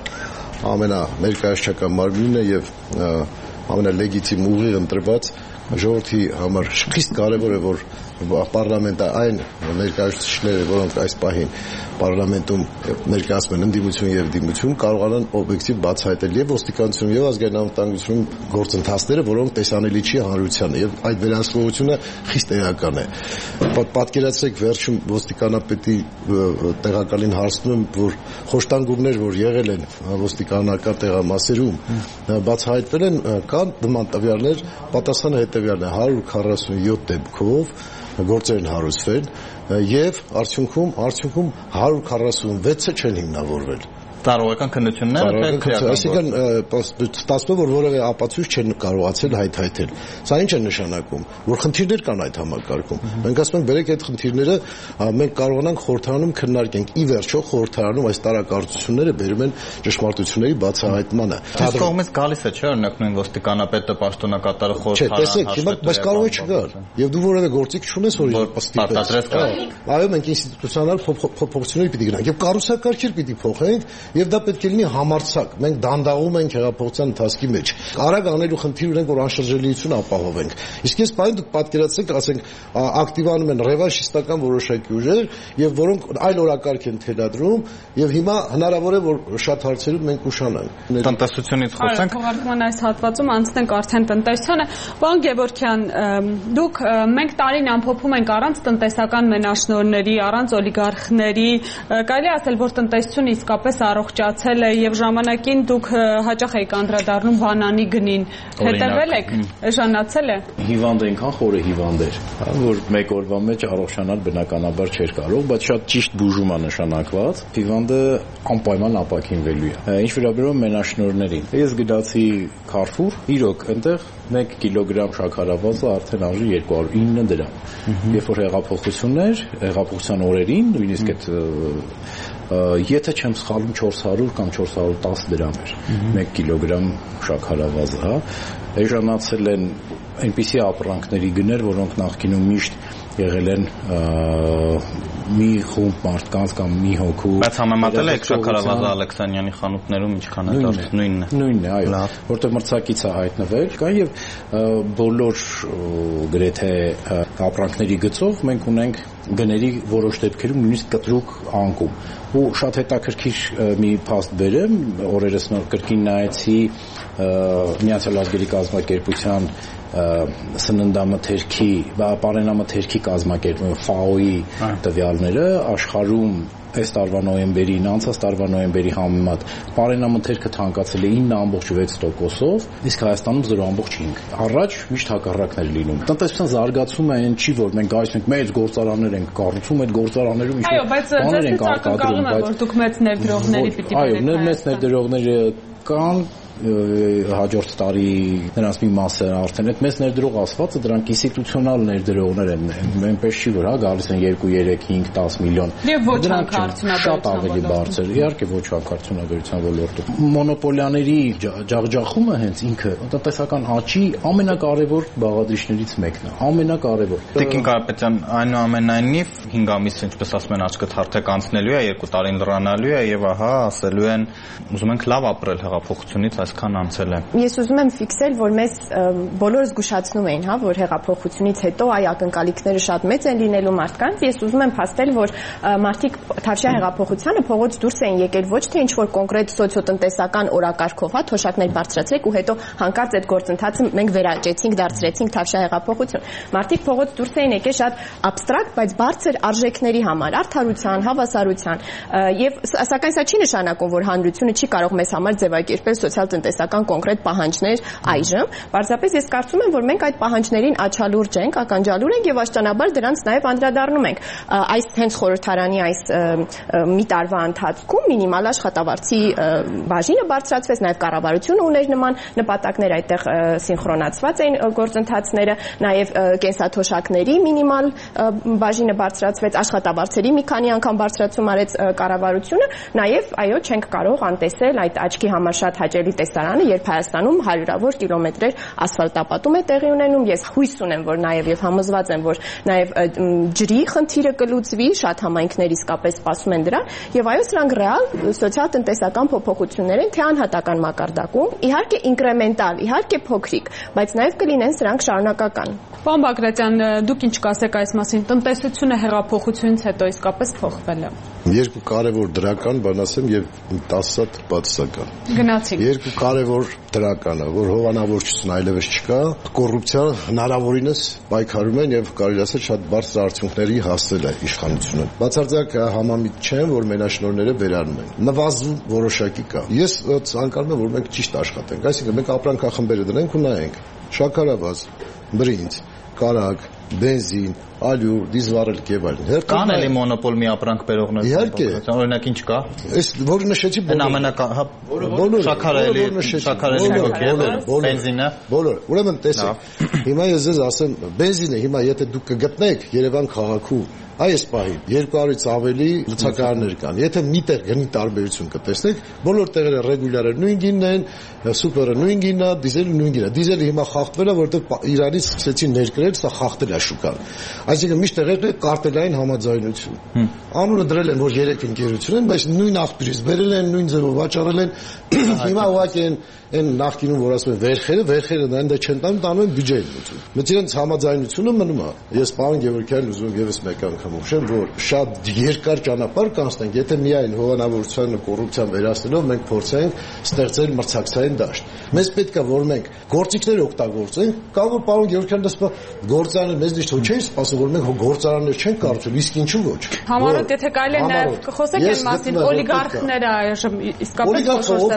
ամենաներկայացչական մարմինն է եւ ամենալեգիտիմ ուղիղ ընտրված ժողովրդի համար խիստ կարևոր է, որ պարլամենտը այն ներկայացուցիչները, որոնք այս պահին պարլամենտում ներկայացնում են ընդդիմություն եւ դիմություն, կարողանան օբյեկտիվ բացահայտել եւ ոստիկանությունում եւ ազգային անվտանգությունում գործընթացները, որոնք տեսանելի չի հանրությանը եւ այդ վերահսկողությունը խիստ էական է։ Պատկերացրեք վերջում ոստիկանապետի տեղակալին հարցնում եմ, որ խոշտանգումներ, որ եղել են ոստիկանական տեղամասերում, բացահայտվել են, կան նման տվյալներ, պատասխանը հետեւյալն է՝ հարյուր քառասունյոթ դեպքով գործեր են հարուցվել եւ արդյունքում արդյունքում հարյուր քառասունվեցը չեն հիմնավորվել։ Տարողական քննությունները այսինքն ստացվում է, որ որևէ ապացույց չեն կարողացել հայթայթել։ Սա ինչ է նշանակում, որ խնդիրներ կան այդ համակարգում։ Մենք ասում ենք, բերեք այդ խնդիրները, մենք կարողանանք խորհրդարանում քննարկենք։ Ի վերջո խորհրդարանում այս տարակարծությունները բերում են ճշմարտությունների բացահայտմանը։ Այս կողմից գալիս է, չէ՞, օրինակ նույն ոստիկանապետը, պաշտոնակատարը խորհրդարան։ Չէ, տեսեք, հիմա բայց կարող է չգար։ Եվ դու որևէ գործիք չունես, որ պարտադրես կա։ Այո, մենք ինստիտուցիոնալ փոփոխություններ պիտի գնանք եւ կառուցակարգեր պիտի փոխենք եւ դա պետք է լինի համարձակ։ Մենք դանդաղում ենք հեղափոխության ընթացքի մեջ։ Արագ անելու խնդիր ունենք, որ անշրջելիությունը ապահովենք։ Իսկ ես բան դուք պատկերացրեք, ասենք, ակտիվանում են ռևանշիստական որոշակի ուժեր եւ որոնք այլ օրակարգ են թելադրում եւ հիմա հնարավոր է, որ շատ հարցերում մենք ուշանանք։ Տնտեսությունից խոսենք։ Թողարկման այս հատվածում անցնենք արդեն տնտեսությանը։ Պարոն Գևորգյան, դուք մենք տարին ամփոփում ենք առանց տնտեսական մենաշնորհների, առանց օլիգարխների, կարելի ասել, որ տնտեսությունը իսկապես առողջացել է եւ ժամանակին դուք հաճախ եք անդրադառնում բանանի գնին։ Հետևել եք, էժանացել է։ Հիվանդ այնքան խորը հիվանդ էր, որ մեկ օրվա մեջ առողջանալ բնականաբար չէր կարող, բայց շատ ճիշտ բուժում է նշանակված։ Հիվանդը անպայման ապակինվելու է։ Ինչ վերաբերում մենաշնորհներին, ես գնացի Carrefour, իրոք այնտեղ մեկ կիլոգրամ շաքարավազը արդեն արժի երկու հարյուր ինը դրամ։ Երբ որ հեղափոխություններ, հեղափոխության օրերին, նույնիսկ այդ եթե չեմ սխալվում չորս հարյուր կամ չորս հարյուր տասը դրամ էր մեկ կիլոգրամ շաքարավազը, հա, էժանացել են այնպիսի ապրանքների գներ, որոնք նախկինում միշտ եղել են մի խումբ մարդկանց կամ մի հոգու։ Բայց համեմատել եք Շաքարավազ Ալեքսանյանի խանութներում ինչքան է դարձ նույնն է։ Նույնն է, այո, որտեղ մրցակից է հայտնվել, կան եւ բոլոր գրեթե ապրանքների գծով մենք ունենք գների որոշ դեպքերում նույնիսկ կտրուկ անկում։ Ու շատ հետաքրքիր մի փաստ բերեմ, օրերս նոր կրկին նայեցի Միացյալ Ազգերի կազմակերպության սննդամթերքի, պարենամթերքի կազմակերպումը ֆաո-ի տվյալները աշխարհում այս տարվա նոյեմբերին, անցած տարվա նոյեմբերի համեմատ պարենամթերքը թանկացել է ինը ամբողջ վեց տոկոսով, իսկ Հայաստանում զրո ամբողջ հինգ։ Առաջ միշտ հակառակներ լինում։ Տնտեսության զարգացումը այն չի, որ մենք գալիս ենք մեծ գործարաններ ենք կառուցում, այդ գործարաններում ինչ բաներ ենք արտադրում, բայց որ դուք մեծ ներդրողների պիտի այո, մեծ ներդրողները կան հաջորդ տարի նրանց մի մասը արդեն այդ մեծ ներդրող ասվածը դրանք ինստիտուցիոնալ ներդրողներ են, այնպես չի որ հա գալիս են երկու, երեք, հինգ, դաս միլիոն։ Եվ ոչ հանքարդյունաբերության ավելի բարձր, իհարկե ոչ հանքարդյունաբերության ոլորտում։ Մոնոպոլիաների ջախջախումը հենց ինքը տնտեսական աճի ամենակարևոր բաղադրիչներից մեկն է, ամենակարևոր։ Տիկին Կարապետյան, այնուամենայնիվ հինգ ամիս, ինչպես ասում են, աչքը թարթեք անցնելու է, երկու տարին լրանալու է եւ ահա ասելու են ուզում ենք լավ ապրել հեղափոխությունից այսքան անցել է։ Ես ուզում եմ ֆիքսել, որ մեզ բոլորը զգուշացնում էին, հա, որ հեղափոխությունից հետո այ ակնկալիքները շատ մեծ են լինելու մարդկանց։ Ես ուզում եմ փաստել, որ մարդիկ Թավշյա հեղափոխությանը փողոց դուրս էին եկել ոչ թե ինչ-որ կոնկրետ սոցիոտնտեսական օրակարգով, հա, թոշակներ բարձրացրեք ու հետո հանկարծ այդ գործընթացը մենք վերաճեցինք, դարձրեցինք Թավշյա հեղափոխություն։ Մարդիկ փողոց դուրս էին եկել շատ աբստրակտ, բայց բարձր արժեքների համար, արդարության, հավասարության, եւ սակայն սա չի նշանակում, որ հանրությունը չի կարող մեզ համար ձևակերպել սոցիալ-տնտեսական կոնկրետ պահանջներ այժմ, պարզապես ես կարծում եմ, որ մենք այդ պահանջներին աչալուրջ ենք, ականջալուր ենք եւ աշճանաբար դրանց նաեւ անդրադառնում ենք։ Այս հենց խորհրդարանի այս մի տարվա ընթացքում մինիմալ աշխատավարձի բաժինը բարձրացվեց, նաեւ կառավարությունը ուներ նման նպատակներ, այդտեղ սինխրոնացված էին գործընթացները, նաեւ կենսաթոշակների մինիմալ բաժինը բարձրացվեց, աշխատավարձերի մի քանի անգամ բարձրացում արեց կառավարությունը, նաեւ այո չենք կարող անտեսել այդ աչքի համար շատ հաճելի տեսարանը, երբ Հայաստանում հարյուրավոր կիլոմետրեր ասֆալտապատում է տեղի ունենում։ Ես հույս ունեմ, որ նաեւ եւ համոզված եմ, որ նաեւ ջրի խնդիրը կլուծվի, շատ համայնքներ իսկապես սպասում են դրան, եւ այո, սրանք ռեալ սոցիալ-տնտեսական փոփոխություններ են, թե անհատական մակարդակում, իհարկե ինկրեմենտալ, իհարկե փոքրիկ, բայց նաեւ կլինեն սրանք շարունակական։ Պարոն Բագրատյան, դուք ինչ կասեք այս մասին, տնտեսությունը հեղափոխությունից հետո իսկապես փոխվել է։ Երկու կարևոր դրական բան ասեմ եւ տասը հատ բացասական։ Գնացինք։ Երկու կարևոր դրականը, որ հովանավորչություն այլևս չկա, կոռուպցիա հնարավորինս պայքարում են եւ կարելի ասել շատ բարձր արդյունքների հասել է իշխանությունը։ Բացարձակ համամիտ չեմ, որ մենաշնորհները վերանում են։ Նվազում որոշակի կա։ Ես ցանկանում եմ, որ մենք ճիշտ աշխատենք, այսինքն մենք ապրանքախմբերը դնենք ու նայենք։ Շաքարավազ, բրինձ, կարագ, բենզին, ալյուր, դիզվառելք եւ այլն։ Կան էլի մոնոպոլ մի ապրանք բերողներ։ Իհարկե։ Օրինակ ինչ կա։ Այս որը նշեցի բոլորը։ Շաքարելի, շաքարելի, բենզինը։ Բոլորը։ Ուրեմն տեսեք, հիմա ես ձեզ ասեմ, բենզինը հիմա եթե դուք կգտնեք Երևան քաղաքում այս պահին երկու հարյուրից ավելի լցակարաններ կան։ Եթե միտեղ գնի տարբերություն կտեսնեք, բոլոր տեղերը ռեգուլյարը նույն գինն են, սուպերը նույն գինն է, դիզելը նույն գինն է։ Դիզելը հիմա խախտվել է, որովհետև Իրանից սկսեցին ներկրել, սա խախտել է շուկան։ Այսինքն միշտ տեղերը կարտելային համաձայնություն։ Անունը դրել են, որ երեք ընկերություն են, բայց նույն աղբյուրից բերել են, նույն ձևով վաճառել են։ Հիմա ուղղակի են այն նախկինում, որ ասում են վերխերը, վերխերը դա այնտեղ չեն տանում, տանում են բյուջե են մտնում։ Բայց իրենց համաձայնությունը մնում է։ Ես պարոն Գևորգյանին ուզում եմ եւս մեկ անգամ ուշեմ, որ շատ երկար ճանապարհ կանցնենք, եթե միայն հովանավորության ու կոռուպցիան վերացնելով մենք փորձենք ստեղծել մրցակցային դաշտ։ Մեզ պետք է որ մենք գործիքներ օգտագործենք, կամ որ պարոն Գևորգյանը դասպա գործարանը մեզ դիշ չէ սպասում, որ մենք գործարաններ չենք կառուցել, իսկ ինչու ոչ։ Համառոտ, եթե կարելի է նաև կխոսեք այն մասին, օլիգարխները այժմ իսկապես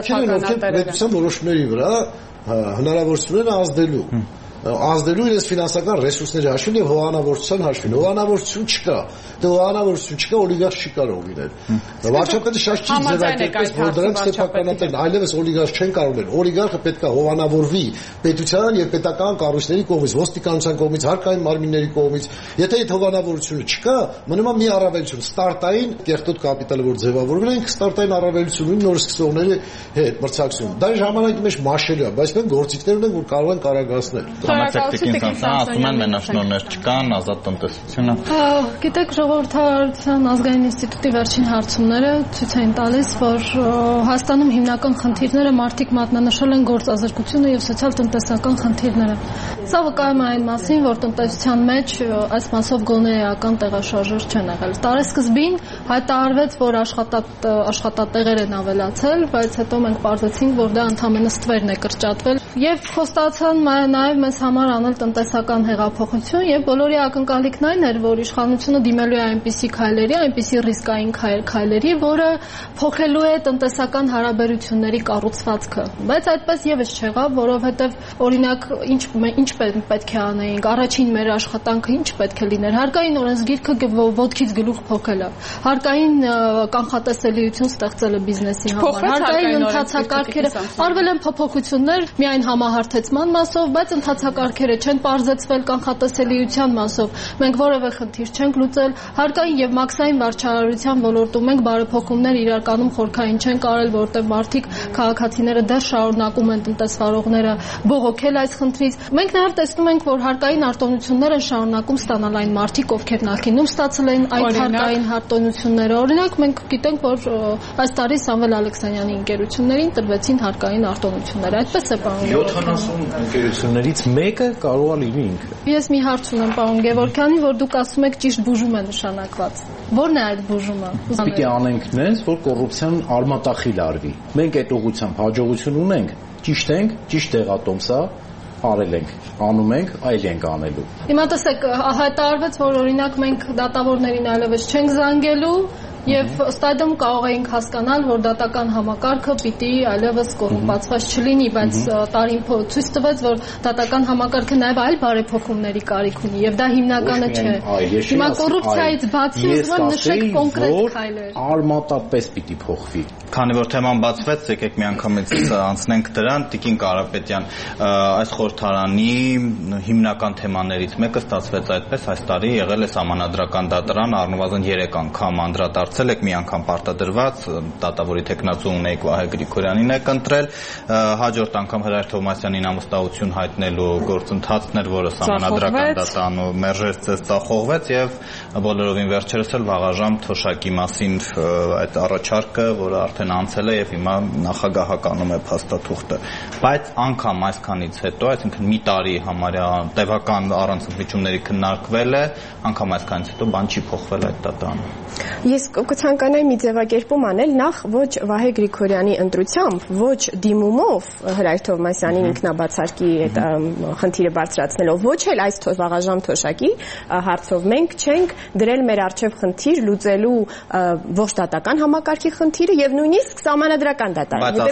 որոշ որոշումների վրա հնարավորություն են ազդելու ազդելու իրենց ֆինանսական ռեսուրսների հաշվին եւ հովանավորության հաշվին։ Հովանավորություն չկա։ Դե հովանավորություն չկա, օլիգարխ չի կարող լինել։ Վարչապետը շատ չի ձևակերպել, որ դրանք սեփականատերն այլևս օլիգարխ չեն կարող լինել։ Օլիգարխը պետք է հովանավորվի պետության եւ պետական կառույցների կողմից, ոստիկանության կողմից, հարկային մարմինների կողմից։ Եթե այդ հովանավորությունը չկա, մնում է մի առավելություն՝ ստարտային կեղտոտ կապիտալը, որ ձևավորվել են, ստարտային առավելություն նոր սկսողների հետ մրցակցություն։ Դա ժամանակի մեջ մաշելու է, բայց մենք գործիքներ ունենք, որ կարող են կարագացնել։ Համեցեք Տիկին Սամսոնյան, ասում են մենաշնորհներ չկան, ազատ տնտեսությունը։ Գիտեք, ժողովրդավարության ազգային ինստիտուտի վերջին հարցումները ցույց են տալիս, որ Հայաստանում հիմնական խնդիրները մարդիկ մատնանշել են գործազրկությունը եւ սոցիալ-տնտեսական խնդիրները։ Սա վկայում է այն մասին, որ տնտեսության մեջ այս մասով գոնե էական տեղաշարժեր չեն եղել։ Տարեսկզբին հայտարարվեց, որ աշխատատեղեր են ավելացել, բայց հետո մենք պարզեցինք, որ դա ընդհանրապես ստվերն է կրճատվել եւ խոստացան նաեւ մեզ համար անել տնտեսական հեղափոխություն եւ բոլորի ակնկալիքն այն էր, որ իշխանությունը դիմելու է այնպիսի քայլերի, այնպիսի ռիսկային քայլերի, որը փոխելու է տնտեսական հարաբերությունների կառուցվածքը։ Բայց այդպես եւս չեղավ, որովհետեւ օրինակ ինչ ինչ պետք է անեինք, առաջին մեր աշխատանքը ինչ պետք է լիներ։ Հարկային օրենսգիրքը ոտքից գլուխ փոխելը, հարկային կանխատեսելիություն ստեղծելը բիզնեսի համար, հարկային ընթացակարգերը, արվել են փոփոխություններ միայն համահարթեցման մասով, բայց ընթացակարգերը չեն պարզեցվել կանխատեսելիության մասով։ Մենք որևէ խնդիր չենք լուծել, հարկային եւ մաքսային վարչարարության ոլորտում մենք բարեփոխումներ իրականում խորքային չենք արել, որտեղ մարդիկ քաղաքացիները դեռ շարունակում են տնտեսվարողները բողոքել այս խնդրից։ Մենք նաեւ տեսնում ենք, որ հարկային արտոնություններ են շարունակում ստանալ այն մարդիկ, ովքեր նախկինում ստացել են այդ հարկային արտոնությունները։ Օրինակ, մենք գիտենք, որ այս տարի Սամվել Ալեքսանյանի ընկերություններին տրվեցին հարկային արտոնություններ։ Այդպես է, պարոն յոթանասուն ընկերություններից մեկը կարող է լինի ինքը։ Ես մի հարց ունեմ, պարոն Գևորգյանի, որ դուք ասում եք ճիշտ բուժում է նշանակված։ Ո՞րն է այդ բուժումը։ Պիտի անենք նենց, որ կոռուպցիան արմատախիլ արվի։ Մենք այդ ուղղությամբ հաջողություն ունենք, ճիշտ ենք, ճիշտ դեղատոմսա արել ենք, անում ենք, այլ ենք անելու։ Հիմա տեսեք, հայտարարվեց, որ օրինակ մենք դատավորներին այլևս չենք զանգելու եւ ըստ այդմ կարող էինք հասկանալ, որ դատական համակարգը պիտի այլևս կոռումպացված չլինի, բայց տարին ցույց տվեց, որ դատական համակարգը նաեւ այլ բարեփոխումների կարիք ունի եւ դա հիմնականը չէ։ Հիմա կոռուպցիայից բացի ուզում եմ նշեք կոնկրետ քայլեր։ Արմատապես պիտի փոխվի։ Քանի որ թեման բացվեց, եկեք միանգամից անցնենք դրան, Տիկին Կարապետյան, այս խորհրդարանի հիմնական թեմաներից մեկը ստացվեց այդպես, այս տարի եղել է Սահմանադրական դատարան, առնվազն երեք անգամ անդրադարձել եք, մի անգամ պարտադրված, դատավորի թեկնածու ունեիք Վահե Գրիգորյանին եք ընտրել, հաջորդ անգամ Հրայր Թովմասյանին ամուսնահություն հայտնելու գործընթացն էր, որը Սահմանադրական դատարանում մերժեց, ծախողվեց եւ բոլորովին վերջերս էլ վաղաժամ թոշակի մասին այդ առաջարկը, որը արդեն անցել է եւ հիմա նախագահականում է փաստաթուղթը, բայց անգամ այսքանից հետո, այսինքն մի տարի համարյա տևական առանցմիջումների քննարկվել է, անգամ այսքանից հետո բան չի փոխվել այդ դատարանում։ Ես կցանկանայի մի ձևակերպում անել, նախ ոչ Վահե Գրիգորյանի ընտրությամբ, ոչ դիմումով Հրայր Թովմասյանին ինքնաբացարկի այդ խնդիրը բարձրացնելով, ոչ էլ այս վաղաժամ թոշակի հարցով մենք չենք դրել մեր առջև խնդիր լուծելու ողջ դատական համակարգի խնդիրը եւ նույնիսկ Սահմանադրական դատարանի։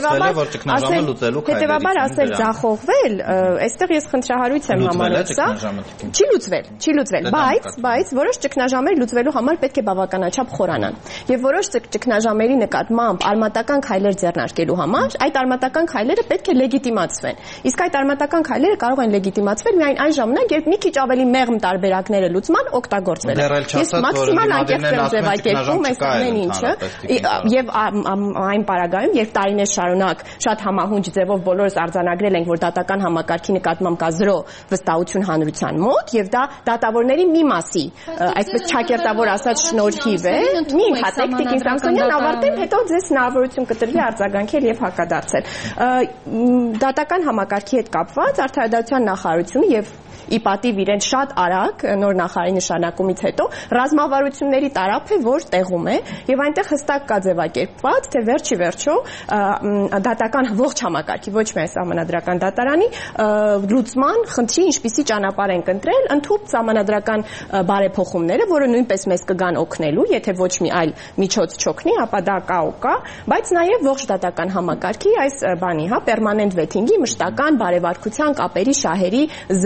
Հետևաբար ասել ձախողվել, այստեղ ես խնդրահարույց եմ համարել սա։ Չի լուծվել, չի լուծվել, բայց բայց որոշ ճգնաժամեր լուծվելու համար պետք է բավականաչափ խորանան։ Եվ որոշ ճգնաժամերի նկատմամբ արմատական քայլեր ձեռնարկելու համար այդ արմատական քայլերը պետք է լեգիտիմացվեն։ Իսկ այդ արմատական քայլերը կարող են լեգիտիմացվել միայն այն ժամանակ, երբ մի քիչ ավելի մեղմ տարբերակները լուծման օգտագործվել են։ Ես մաքսիմալ անկեղծ եմ ձևակերպում այս ամեն ինչը եւ այն պարագայում, երբ տարիներ շարունակ շատ համահունչ ձևով բոլորս արձանագրել ենք, որ դատական համակարգի նկատմամբ կա զրո վստահություն հանրության մոտ եւ դա դատավորների մի մասի, այսպես չակերտավոր ասած շնորհիվ է, մի հատեք Տիկին Սամսոնյան ավարտեմ, հետո ձեզ հնարավորություն կտրվի արձագանքել եւ հակադարձել։ Դատական համակարգի հետ կապված Արդարադատության նախարարությունը եւ ի պատիվ իրեն շատ արագ նոր նախարարի նշանակումից հետո ռազմավարությունների տարափ է, որ տեղում է եւ այնտեղ հստակ կա ձևակերպված, թե վերջի վերջո դատական ողջ համակարգի, ոչ միայն Սահմանադրական դատարանի լուծման խնդրի ինչպիսի ճանապարհ են ընտրել, ընդհանուր Սահմանադրական բարեփոխումները, որը նույնպես մեզ կգան օգնելու, եթե ոչ մի այլ միջոց չօգնի, ապա դա կա ու կա, բայց նաեւ ողջ դատական համակարգի այս բանի, հա, պերմանենտ վեթինգի, մշտական բարեվարկության կապերի շահերի զնման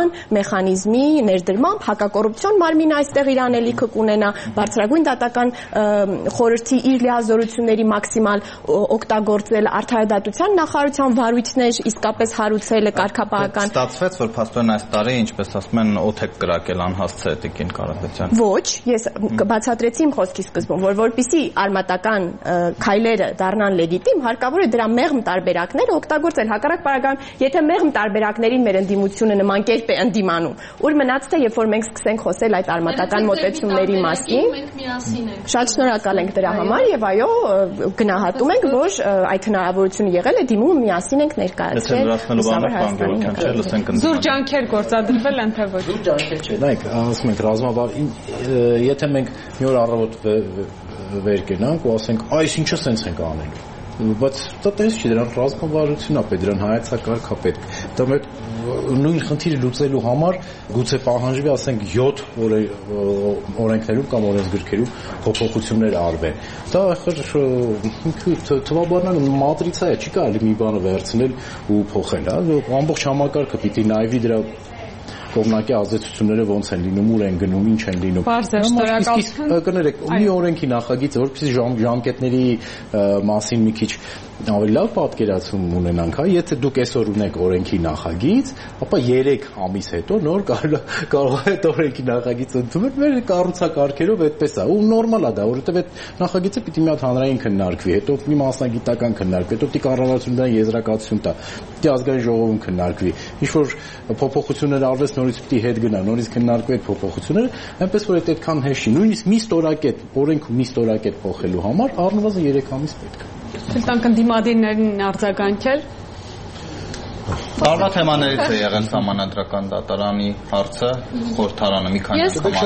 տնտեսական մեխանիզմի ներդրմամբ հակակոռուպցիոն մարմինը այստեղ իր անելիքը կունենա, բարձրագույն դատական խորհրդի իր լիազորությունների մաքսիմալ օգտագործել, արդարադատության նախարարության վարույթներ իսկապես հարուցելը կարգապահական։ Ստացվեց, որ փաստորեն այս տարի, ինչպես ասում են, օթեք կրակել անհասցե Տիկին Կարապետյան։ Ոչ, ես բացատրեցի իմ խոսքի սկզբում, որ որպեսզի արմատական քայլերը դառնան լեգիտիմ, հարկավոր է դրա մեղմ տարբերակները օգտագործել։ Հակառակ բանական, եթե մեղմ տարբերակներին մեր ընդդիմությունը նման կերպ է ընդդիմանում, ուր մնաց թե երբ որ մենք սկսենք խոսել այդ արմատական մոտեցումների մասին, մենք միասին ենք։ Շատ շնորհակալ ենք դրա համար եւ այո, գնահատում ենք, որ այդ հնարավորությունը եղել է, դիմումը միասին ենք ներկայացրել։ Զուր ջանքեր գործադրվել են թե ոչ։ Զուր ջանքեր չէ, նայեք, ասում ենք ռազմավար, եթե մենք մի օր առավոտ վեր կենանք ու ասենք, այս ինչը սենց ենք անելու, բայց դա տես չի, դրան ռազմավարությունն է պետք, դրան հայեցակարգ է պետք։ Դա մեր նույն խնդիրը լուծելու համար գուցե պահանջվի, ասենք, յոթ օրենքներում կամ օրենսգրքերում փոփոխություններ արվեն։ Դա թվաբանական մատրիցա է, չի կարելի մի բանը վերցնել ու փոխել, հա, ամբողջ համակարգը պիտի նայվի դրա կողմնակի ազդեցությունները ոնց են լինում, ուր են գնում, ինչ են լինում։ Բարձր շնորհակալություն։ Կներեք, մի օրենքի նախագիծը, որպեսզի ժամկետների մասին մի քիչ ավելի լավ պատկերացում ունենանք, հա, եթե դուք այսօր ունեք օրենքի նախագիծ, ապա երեք ամիս հետո նոր կարող է այդ օրենքի նախագիծը ընդունել, մեր կառուցակարգերով այդպես է, ու նորմալ է դա, որովհետև այդ նախագիծը պիտի մի հատ հանրային քննարկվի, հետո մի մասնագիտական քննարկվի, հետո պիտի կառավարությունն եզրակացություն տա, պիտի ազգային ժողովում քննարկվի, ինչ որ փոփոխություններ արվեց նորից պիտի հետ գնա, նորից քննարկվի այդ փոփոխությունները, այնպես որ այդ այդքան հեշտ չի, նույնիսկ մի ստորակետ, օրենքում մի ստորակետ փոխելու համար առնվազն երեք ամիս պետք է։ Թույլ տանք ընդդիմադիրներին արձագանքել։ Տարվա թեմաներից է եղել սահմանադրական դատարանի հարցը, խորհրդարանը մի քանի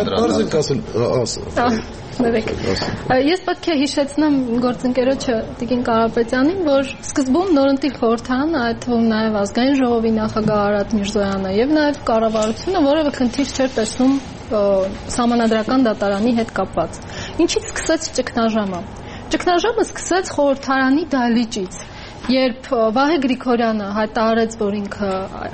անգամ Ես պետք է հիշեցնեմ գործընկերոջը Տիկին Կարապետյանին, որ սկզբում նորընտիր խորհրդարանը, այդ թվում նաև ազգային ժողովի նախագահ Արարատ Միրզոյանը եւ նաև կառավարությունը որևէ խնդիր չէր տեսնում սահմանադրական դատարանի հետ կապված։ Ինչից սկսեց ճգնաժամը։ Ճգնաժամը սկսեց խորհրդարանի դահլիճից, երբ Վահե Գրիգորյանը հայտարարեց, որ ինքը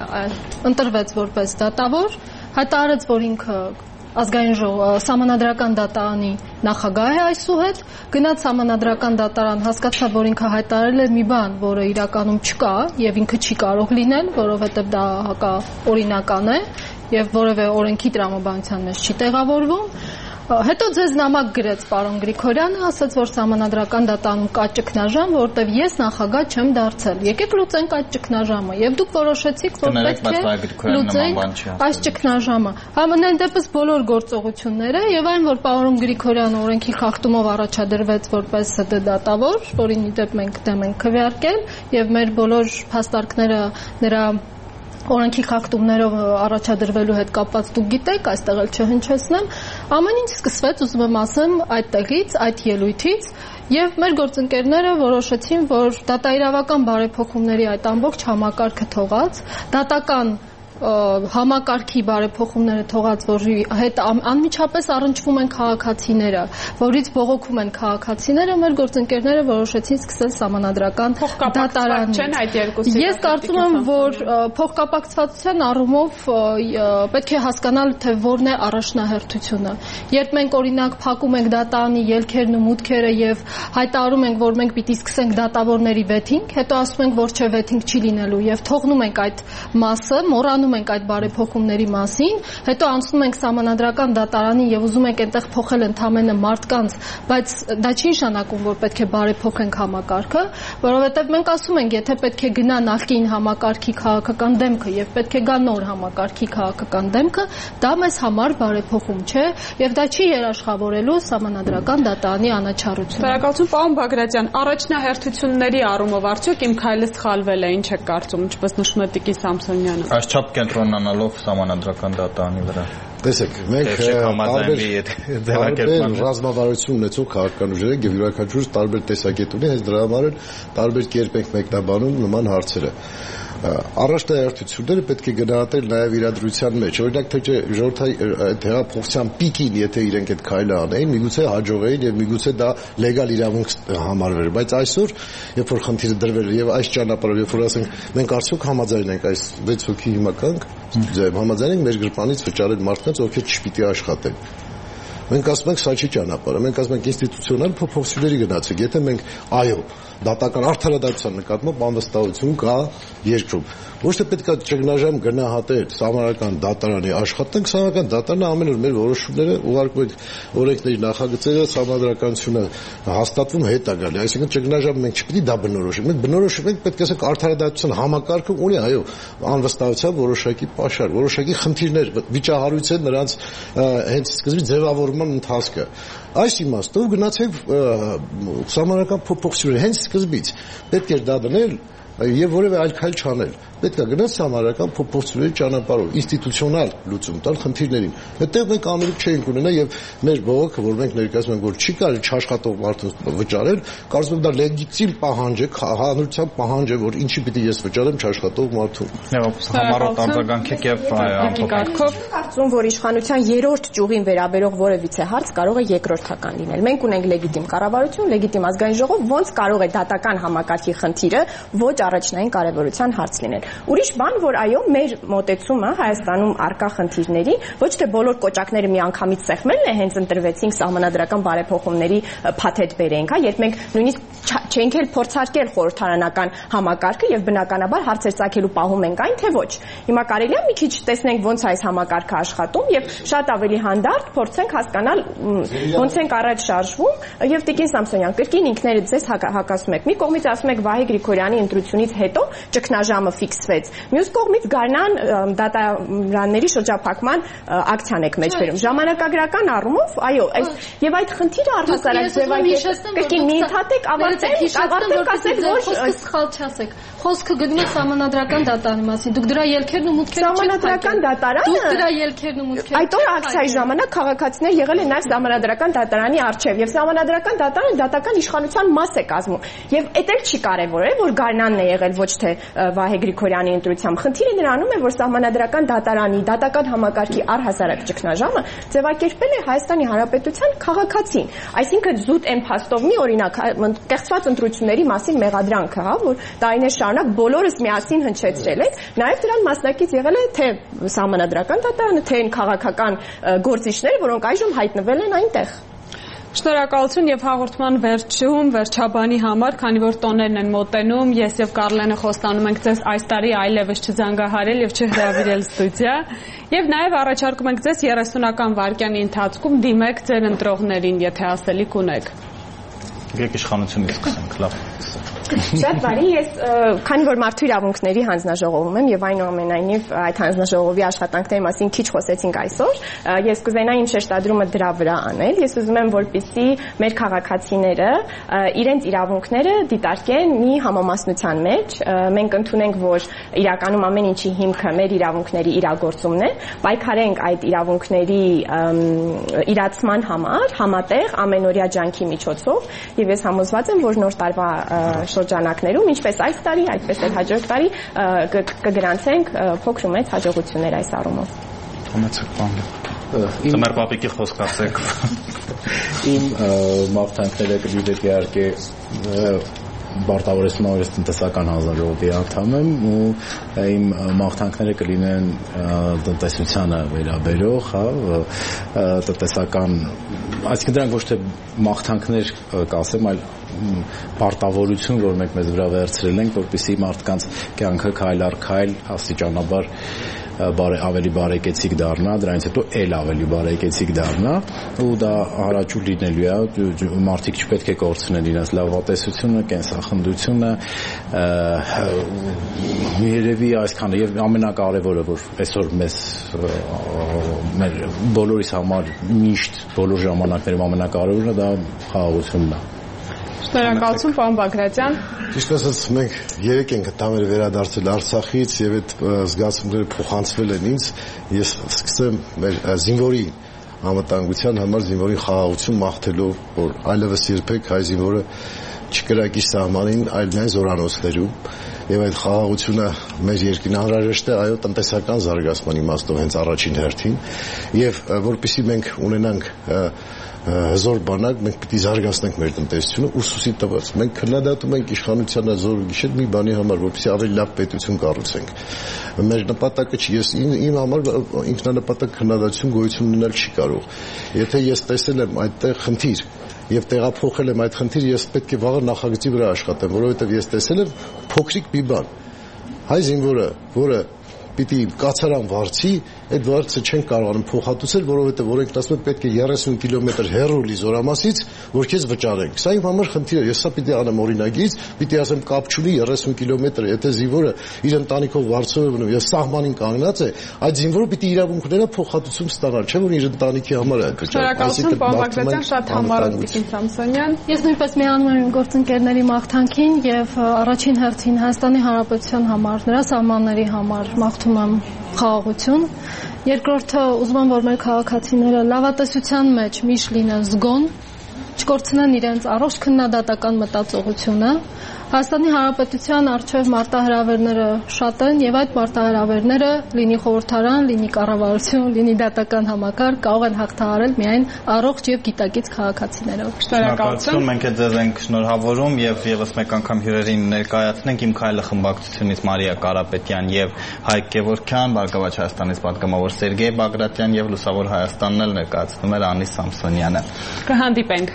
ընտրվեց որպես դատավոր, հայտարարեց, որ ինքը ազգային սահմանադրական դատարանի նախագահ է այսուհետ, գնաց սահմանադրական դատարան, հասկացավ, որ ինքը հայտարարել էր մի բան, որը իրականում չկա եւ ինքը չի կարող լինել, որովհետեւ դա հակաօրինական է եւ որևէ օրենքի տրամաբանության մեջ չի տեղավորվում։ Հետո ձեզ նամակ գրեց պարոն Գրիգորյանը, ասաց, որ սահմանադրական դատարանում կա ճգնաժամ, որտեղ ես նախագահ չեմ դարձել։ Եկեք լուծենք այդ ճգնաժամը, եւ դուք որոշեցիք, որ պետք է լուծենք այս ճգնաժամը։ Համենայն դեպս բոլոր գործողությունները եւ այն, որ պարոն Գրիգորյանը օրենքի խախտումով առաջադրվեց որպես ՍԴ դատավոր, որին ի դեպ մենք դեմ ենք քվեարկել եւ մեր բոլոր փաստարկները նրա օրենքի խախտումներով առաջադրվելու հետ կապված դուք գիտեք, այստեղ էլ չհնչեցնեմ, ամեն ինչ սկսվեց, ուզում եմ ասեմ, այդտեղից, այդ ելույթից, եւ մեր գործընկերները որոշեցին, որ դատաիրավական բարեփոխումների այդ ամբողջ համակարգը թողած, դատական համակարգի բարեփոխումները թողած, որի հետ անմիջապես առնչվում են քաղաքացիները, որից բողոքում են քաղաքացիները, մեր գործընկերները որոշեցին սկսել սահմանադրական դատարանից։ Ես կարծում եմ, որ փոխկապակցվածության առումով պետք է հասկանալ, թե որն է առաջնահերթությունը։ Երբ մենք օրինակ փակում ենք դատարանի ելքերն ու մուտքերը եւ հայտարարում ենք, որ մենք պիտի սկսենք դատավորների վեթինգ, հետո ասում ենք, որ չէ, վեթինգ չի լինելու եւ թողնում ենք այդ մասը, մոռանում ենք այդ բարեփոխումների մասին, հետո անցնում ենք սահմանադրական դատարանին եւ ուզում ենք այնտեղ փոխել ընդամենը մարդկանց, բայց դա չի նշանակում, որ պետք է բարեփոխենք համակարգը, որովհետեւ մենք ասում ենք, եթե պետք է գնա նախկին համակարգի քաղաքական դեմքը եւ պետք է գա նոր համակարգի քաղաքական դեմքը, դա մեզ համար բարեփոխում չէ եւ դա չի երաշխավորելու սահմանադրական դատարանի անաչառությունը։ Շնորհակալություն, պարոն Բագրատյան, առաջնահերթությունների առումով արդյոք իմ քայլը սխալվել է, ինչ եք կարծում, ինչպես նշում է Տիկին Սամսոնյանը։ Այսչափ կենտրոնանալով սահմանադրական դատարանի վրա։ Տեսեք, մենք տարբեր ռազմավարություն ունեցող քաղաքական ուժեր ենք եւ յուրաքանչյուրս տարբեր տեսակետ ունի, հենց դրա համար էլ տարբեր կերպ ենք մեկնաբանում նման հարցերը։ առաջնահերթությունները պետք է գնահատել նաև իրադրության մեջ։ Օրինակ, թե ժողովրդի հեղափոխության պիկին, եթե իրենք այդ քայլը անեին, միգուցե հաջողեին եւ միգուցե դա լեգալ իրավունք համարվեր, բայց այսօր, երբ որ խնդիրը դրվել է եւ այս ճանապարհով, երբ որ ասենք, մենք արդյոք համաձայն ենք այս վեց հոգի հիմա կանք, համաձայն ենք մեր գրպանից վճարել մարդկանց, ովքեր չպիտի աշխատեն։ Մենք ասում ենք սա չի ճանապարհը, մենք ասում ենք ինստիտուցիոնալ փոփոխությունների գնացեք, եթե մենք այո, դատական արդարադատության նկատմամբ անվստահություն կա երկրում։ Ոչ թե պետք է ճգնաժամ գնահատել Սահմանադրական դատարանի աշխատանք, Սահմանադրական դատարանը ամեն օր մեր որոշումները ուղարկում է օրենքների նախագծերը, Սահմանադրականությունը հաստատվում հետ է գալի, այսինքն ճգնաժամ մենք չպետք է դա բնորոշենք, մենք բնորոշում ենք պետք է ասենք արդարադատության համակարգը ունի այո անվստահության որոշակի պաշար, որոշակի խնդիրներ, վիճահարույց է նրանց հենց սկզբի ձևավորման ընթացքը։ Այս իմաստով գնացեք Սահմանադրական փոփոխությունները հենց սկզբից պետք էր դա դնել եւ որևէ այլ քայլ չանել։ Պետք է գնաց Սահմանադրական փոփոխությունների ճանապարհով, ինստիտուցիոնալ լուծում տալ խնդիրներին։ Այդտեղ մենք անելիք չէինք ունենա եւ մեր բողոքը, որ մենք ներկայացնում ենք, որ չի կարելի չաշխատող մարդուն վճարել, կարծում եմ դա լեգիտիմ պահանջ է, հանրության պահանջ է, որ ինչի պիտի ես վճարեմ չաշխատող մարդուն։ Համառոտ արձագանք եք եւ կարգով կարծում որ իշխանության երրորդ ճյուղին վերաբերող որևիցե հարց կարող է երկրորդական լինել։ Մենք ունենք լեգիտիմ կառավարություն, լեգիտիմ ազգային ժողով, ոնց կարող է դատական համակարգի խնդիրը ոչ առաջնային կարևորության հարց լինել։ Ուրիշ բան, որ այո, մեր մոտեցումը Հայաստանում արկա խնդիրների ոչ թե բոլոր կոճակները միանգամից սեղմելն է, հենց ընտրվեցինք սահմանադրական բարեփոխումների փաթեթ բերենք, հա, երբ մենք նույնիսկ չենք էլ փորձարկել խորհրդարանական համակարգը եւ բնականաբար հարցեր ցակելու պահում ենք այն թե ոչ։ Հիմա կարելի է մի քիչ տեսնենք ոնց է այս համակարգը աշխատում եւ շատ ավելի հանդարտ փորձենք հասկանալ ոնց ենք առաջ շարժվում եւ Տիկին Սամսոնյան կրկին ինքներդ ձեզ հակասում եք։ Մի կողմից ասում եք Վահե Գրիգորյանի ընտրությունից հետո ճգնաժամը ֆիքսվեց։ Մյուս կողմից Գարնան դատարանների շրջափակման ակցիան եք մեջբերում։ Ժամանակագրական առումով, այո, այս եւ այդ խնդիրը առհասարակ ձևակերպել կրկին մի հատեք ավարտեք, ավարտեք ասեք ոչ սխալ չասեք։ Խոսքը գնում է Սահմանադրական դատարանի մասին։ Դուք դրա ելքերն ու մուտքերը Սահմանադրական դատարանը Դուք դրա ելքերն ու մուտքերը Այդ օր ակցիայի ժամանակ քաղաքացիներ եղել են նաև Սահմանադրական դատարանի առջև եւ Սահմանադրական դատարանը դատական իշխանության մաս է կազմում։ Եվ էդ էլ չի կարևոր է, որ Գարնանն է եղել ոչ թե Վահե Գրիգորյանի ընտրությամբ։ Խնդիրը նրանում է, որ Սահմանադրական դատարանի դատական համակարգի առհասարակ ճգնաժամը ձևակերպել է Հայաստանի Հանրապետության քաղաքացին։ Այսինքն զուտ այն փաստով մի օրինակ կեղծված ընտրությունների մասին մեղադրանքը, հա, որ տարիներ շարունակ բոլորս միասին հնչեցրել եք, նաև դրան մասնակից եղել է թե Սահմանադրական դատարանը, թե այն քաղաքական գործիչները, որոնք այժմ հայտնվել են այնտեղ։ Շնորհակալություն եւ հաղորդման վերջում վերջաբանի համար, քանի որ տոներն են մոտենում, ես եւ Կարլենը խոստանում ենք ձեզ այս տարի այլևս չզանգահարել եւ չհրավիրել ստուդիա, եւ նաեւ առաջարկում ենք ձեզ երեսունական վայրկյանի ընթացքում դիմեք ձեր ընտրողներին, եթե ասելիք ունեք։ Եկեք իշխանությունից սկսենք, լավ։ Շատ բարի, ես քանի որ մարդու իրավունքների հանձնաժողովում եմ եւ այնուամենայնիվ այդ հանձնաժողովի աշխատանքների մասին քիչ խոսեցինք այսօր, ես կուզենայի իմ շեշտադրումը դրա վրա անել։ Ես ուզում եմ, որպեսզի մեր քաղաքացիները իրենց իրավունքները դիտարկեն մի համամասնության մեջ։ Մենք ընդունենք, որ իրականում ամեն ինչի հիմքը մեր իրավունքների իրագործումն է, պայքարենք այդ իրավունքների իրացման համար համատեղ ամենօրյա ջանքի միջոցով եւ ես համոզված եմ, որ նոր տարվա շրջանակներում, ինչպես այս տարի, այդպես էլ հաջորդ տարի կգրանցենք փոքր ու մեծ հաջողություններ այս առումով։ Համեցեք բանը։ Ձմեռ պապիկի խոսք ասեք։ Իմ մաղթանքները կլիներ իհարկե բարտավորեցնում օրես տնտեսական հանձնաժողովի անդամ եմ ու իմ մաղթանքները կլինեն տնտեսությանը վերաբերող, հա, տնտեսական, այսինքն դրանք ոչ թե մաղթանքներ կասեմ, այլ պարտավորություն, որ մենք մեզ վրա վերցրել ենք, որպեսզի մարդկանց կյանքը քայլ առ քայլ աստիճանաբար ավելի բարեկեցիկ դառնա, դրանից հետո էլ ավելի բարեկեցիկ դառնա ու դա հարաճու լինելու է, մարդիկ չպետք է կորցնեն իրենց լավատեսությունը, կենսախնդությունը, երևի այսքանը եւ ամենակարևորը, որ այսօր մեզ մեր բոլորիս համար միշտ բոլոր ժամանակներում ամենակարևորը դա խաղաղությունն է։ Շնորհակալություն, պարոն Բագրատյան։ Ճիշտ ասած, մենք երեք ենք ընդամենը վերադարձել Արցախից եւ այդ զգացումները փոխանցվել են ինձ։ Ես սկսեմ մեր զինվորի անվտանգության համար զինվորի խաղաղություն մաղթելով, որ այլևս երբեք հայ զինվորը չկրակի սահմանին, այլ միայն զորանոցներում։ եւ այդ խաղաղությունը մեր երկրին անհրաժեշտ է, այո, տնտեսական զարգացման իմաստով հենց առաջին հերթին, եւ որպեսզի մենք ունենանք հզոր բանակ, մենք պիտի զարգացնենք մեր տնտեսությունը ուսուսի տված։ Մենք քննադատում ենք իշխանությանը զորու գիշեր մի բանի համար, որպեսզի ավելի լավ պետություն կառուցենք։ Մեր նպատակը չի, ես իմ համար ինքնանպատակ քննադատություն գոյություն ունենալ չի կարող։ Եթե ես տեսել եմ այդտեղ խնդիր եւ տեղափոխել եմ այդ խնդիրը, ես պետք է վաղը նախագծի վրա աշխատեմ, որովհետեւ ես տեսել եմ փոքրիկ մի բան։ Հայ զինվորը, որը պիտի կացարան վարձի, այդ վարձը չեն կարողանում փոխհատուցել, որովհետև օրենքն ասում է պետք է երեսուն կիլոմետր հեռու լի զորամասից, որ քեզ վճարենք։ Սա իմ համար խնդիր է, ես սա պիտի անեմ օրինագից, պիտի ասեմ կապ չունի երեսուն կիլոմետր, եթե զինվորը իր ընտանիքով վարձով է մնում, եւ սահմանին կանգնած է, այդ զինվորը պիտի իրավունք ունենա փոխհատուցում ստանալ, չէ՞ որ իր ընտանիքի համար է վճարում։ Այսինքն բավականին շատ համառ Տիկին Սամսոնյան։ Ես նույնպես միանում եմ գործընկերների մաղթանքին եւ առաջին հերթին Հայաստանի Հանրապետության համար, նրա սահմանների համար մաղթում եմ խաղաղություն։ Երկրորդը ուզում եմ, որ մեր քաղաքացիները լավատեսության մեջ միշտ լինեն զգոն, չկորցնեն իրենց առողջ քննադատական մտածողությունը։ Հայաստանի Հանրապետության առջև մարտահրավերները շատ են եւ այդ մարտահրավերները լինի խորհրդարան, լինի կառավարություն, լինի դատական համակարգ կարող են հաղթահարել միայն առողջ եւ գիտակից քաղաքացիներով։ Շնորհակալություն, մենք ձեզ ենք շնորհավորում եւ եւս մեկ անգամ հյուրերին ներկայացնենք Իմ քայլը խմբակցությունից Մարիա Կարապետյան եւ Հայկ Գևորգյան, Բարգավաճ Հայաստանից պատգամավոր Սերգեյ Բագրատյան եւ Լուսավոր Հայաստանն էլ ներկայացնում էր Անի Սամսոնյանը։ Կհանդիպենք։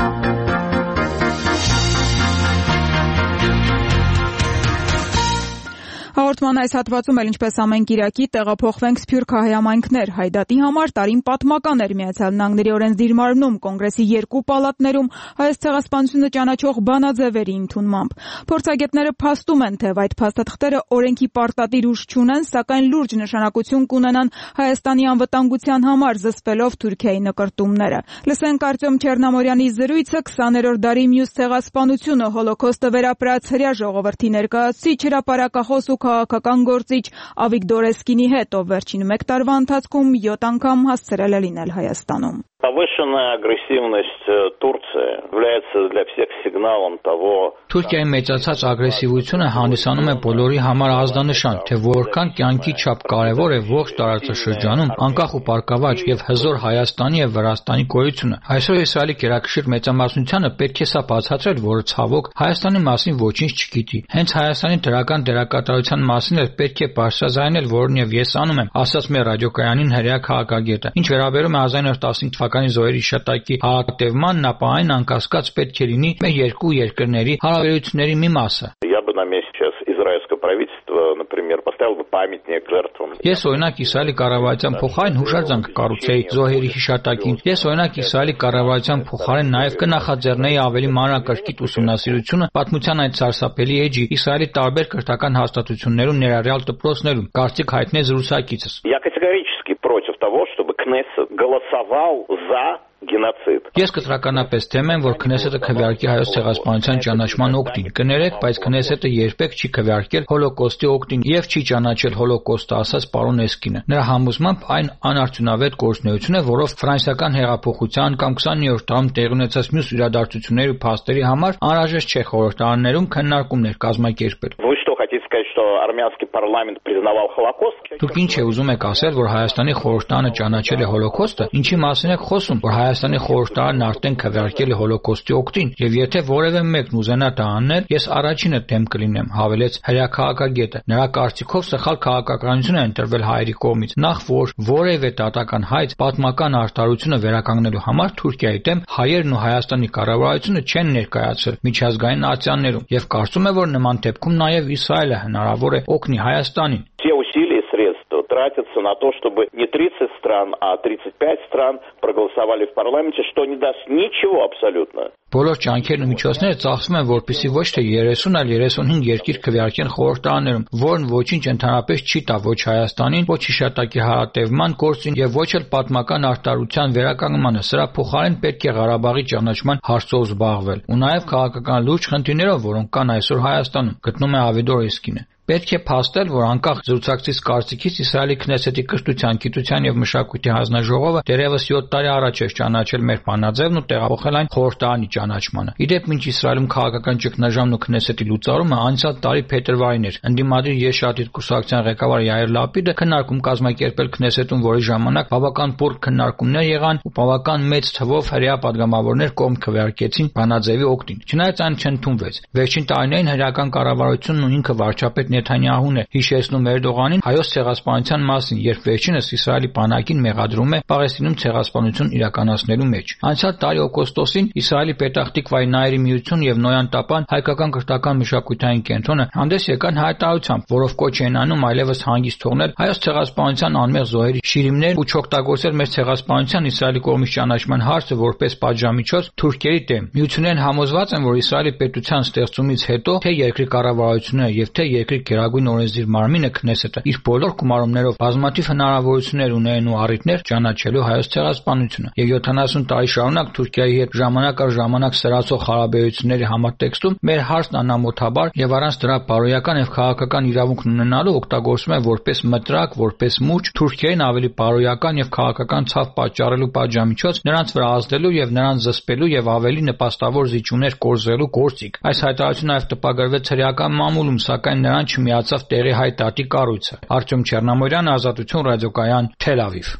Հաղորդման այս հատվածում էլ ինչպես ամեն կիրակի տեղափոխվենք Սփյուռքահայ համայնքներ։ Հայդատի համար տարին պատմական էր Միացյալ Նահանգների օրենսդիր մարմնում կոնգրեսի երկու պալատներում հայոց ցեղասպանությունը ճանաչող բանաձևերի ընդունմամբ։ Փորձագետները փաստում են, թե այդ փաստաթղթերը օրենքի պարտադիր ուժ չունեն, սակայն լուրջ նշանակություն կունենան Հայաստանի անվտանգության համար զսպելով Թուրքիայի նկրտումները։ Լսենք Արտյոմ Չեռնամորյանի զրույցը քսաներորդ դարի մյուս ցեղասպանությունը հոլոկոստը վերապրած հրյա ժողովրդի ներկայացուցիչ հրապարակախոս ու քաղաքական գործիչ Ավիգդոր Էսկինի հետ, ով վերջին մեկ տարվա ընթացքում յոթ անգամ հասցրել է լինել Հայաստանում։ Повышенная агрессивность Турции является для всех сигналом того. Թուրքիայի մեծացած ագրեսիվությունը հանդիսանում է բոլորի համար ազդանշան, թե որքան կյանքի չափ կարևոր է ողջ տարածաշրջանում անկախ ու պարկավաճ եւ հզոր Հայաստանի եւ Վրաստանի գոյությունը։ Այսօր Իսրայելի գերակշիռ մեծամասնությանը պետք է սա բացատրել, որը ցավոք Հայաստանի մասին ոչինչ չգիտի։ Հենց Հայաստանի դրական դերակատարության մասին էլ պետք է բարձրաձայնել, որն եւ ես անում եմ, ասաց մեր ռադիոկայանին հրեա քաղաքագետը։ Ինչ վերաբերում է հազար նորը տասնհինգ թվականի զոհերի հիշատակի հաղթեւման, ապա այն անկասկած պետք է լինի մեր երկու երկրների հարաբերությունների մի մասը։ Я бы на месте сейчас израильского правительства, например, поставил бы памятник жертвам. Ես օրինակ Իսրայելի կառավարության փոխարեն հուշարձան կկառուցեի զոհերի հիշատակին։ Ես օրինակ Իսրայելի կառավարության փոխարեն նաև կնախաձեռնեի ավելի մանրակրկիտ ուսումնասիրությունը պատմության այդ սարսափելի էջի Իսրայելի տարբեր կրթական հաստատություններում ներառյալ դպրոցներում։ Կարծիք հայտնե զրուցակիցս։ Я категорически против того, чтобы Кнессет голосовал за գենոցիդ։ Ես կտրականապես թեմ եմ, որ Քնեսետը քվեարկի հայոց ցեղասպանության ճանաչման օգտին։ Կներեք, բայց Քնեսետը երբեք չի քվեարկել հոլոկոստի օգտին եւ չի ճանաչել հոլոկոստը, ասաց պարոն Էսկինը։ Նրա համոզմամբ այն անարդյունավետ գործունեություն է, որով ֆրանսիական հեղափոխության կամ քսաներորդ դարում տեղի ունեցած մյուս իրադարձությունների ու փաստերի համար անհրաժեշտ չէ խորհրդարաններում քննարկումներ կազմակերպել։ Вы что хотите сказать, что армянский парламент признавал Холокост? Դուք ինչ ուզում եք ասել, որ Հայաստանի խորհրդարանը ճանաչել է հոլոկոստը։ Ինչի մասին եք խոսում, որ Հայաստանի խորհրդարանն արդեն քվեարկել է հոլոկոստի օգտին, եւ եթե որևէ մեկն ուզենա դա անել, ես առաջինը դեմ կլինեմ, հավելեց հրեա քաղաքագետը։ Նրա կարծիքով սխալ քաղաքականություն է ընտրվել հայերի կողմից, նախ որ որևէ դատական հայց պատմական արտարությունը վերականգնելու համար Թուրքիայի դեմ հայերն ու Հայաստանի կառավարությունը չեն ներկայացել միջազգային ատյաններում եւ կարծում է, որ նման դեպքում նաեւ Իսրայելը հնարավոր է օգնի Հայաստանին։ Все усилия и средства тратятся на то, чтобы не тридцать стран, а тридцать пять стран проголосовали в парламенте, что не даст ничего абсолютно. Բոլոր ջանքերն ու միջոցները ծախսվում են, որպեսզի ոչ թե երեսուն, այլ երեսունհինգ երկիր քվեարկեն խորհրդարաններում, որն ոչինչ ընդհանրապես չի տա ոչ Հայաստանին, ոչ հիշատակի հարատևման գործին եւ ոչ էլ պատմական արտարության վերականգնմանը։ Սրա փոխարեն պետք է Ղարաբաղի ճանաչման հարցով զբաղվել ու նաեւ քաղաքական լուրջ խնդիրներով, որոնք կան այսօր Հայաստանում, գտնում է Ավիգդոր Էսկինը։ Պետք է փաստել, որ անկախ զրուցակցից կարծիքից Իսրայելի Քնեսեթի կրթության, գիտության եւ մշակույթի հանձնաժողովը դեռևս յոթ տարի առաջ էր ճանաչել մեր բանաձևն ու տեղափոխել այն խորհրդարանի ճանաչմանը։ Իդեպ մինչ Իսրայելում քաղաքական ճգնաժամն ու Քնեսեթի լուծարումը անցյալ տարի փետրվարին էր։ Ընդդիմադիր Եշ-Աթիդ կուսակցության ղեկավար Յայիր Լապիդը քննարկում կազմակերպել Քնեսեթում, որի ժամանակ բավական բուրդ քննարկումներ եղան ու բավական մեծ թվով հրեա падգամավորներ կողմ քվեարկեցին բանաձևի օգտին։ Չնայած այն չընդունվեց։ Վերջին տարիներին հրեական կառավարությունն ու ինքը վարչապետ Նեթանյահուն է հիշեցնում Էրդողանին հայոց ցեղասպանության մասին, երբ վերջինս Իսրայելի բանակին մեղադրում է Պաղեստինում ցեղասպանություն իրականացնելու մեջ։ Անցյալ տարի օգոստոսին Իսրայելի Պետախտիկվայի Նայիրի միություն եւ Նոյան Տապան հայկական կրթական մշակութային կենտրոնը հանդես եկան հայտարարությամբ, որով կոչ են անում այլևս հանգիստ թողնել հայոց ցեղասպանության անմեղ զոհերի շիրիմներ ու չօգտագործել մեր ցեղասպանության Իսրայելի կողմից ճանաչման հարցը որպես պատժամիջոց Թուրքիայի դեմ։ Միություններն համոզված են, որ Իսրայելի պետության ստեղծումից հետո թե երկրի կառավարությունները եւ թե երկրի գերագույն օրենսդիր մարմինը Քնեսեթը իր բոլոր գումարումներով բազմաթիվ հնարավորություններ ունեն ու առիթներ ճանաչելու հայոց ցեղասպանությունը։ Եվ յոթանասուն տարի շարունակ Թուրքիայի հետ ժամանակ առ ժամանակ սրացող հարաբերությունների համատեքստում մեր հարցն անամոթաբար եւ առանց դրա բարոյական եւ քաղաքական իրավունքն ունենալու օգտագործվում է որպես մտրակ, որպես մուճ Թուրքիային ավելի բարոյական եւ քաղաքական ցավ պատճառելու պատժամիջոց, նրանց վրա ազդելու եւ նրանց զսպելու եւ ավելի նպաստավոր զիջումներ կորզելու գործիք։ Այս հայտարարությունը նաեւ տպագրվեց հրեական մամուլում, սակայն նրան չմիացավ տեղի հայ տատի կառույցը։ Արտյոմ Չեռնամորյան, Ազատություն ռադիոկայան, Թել Ավիվ։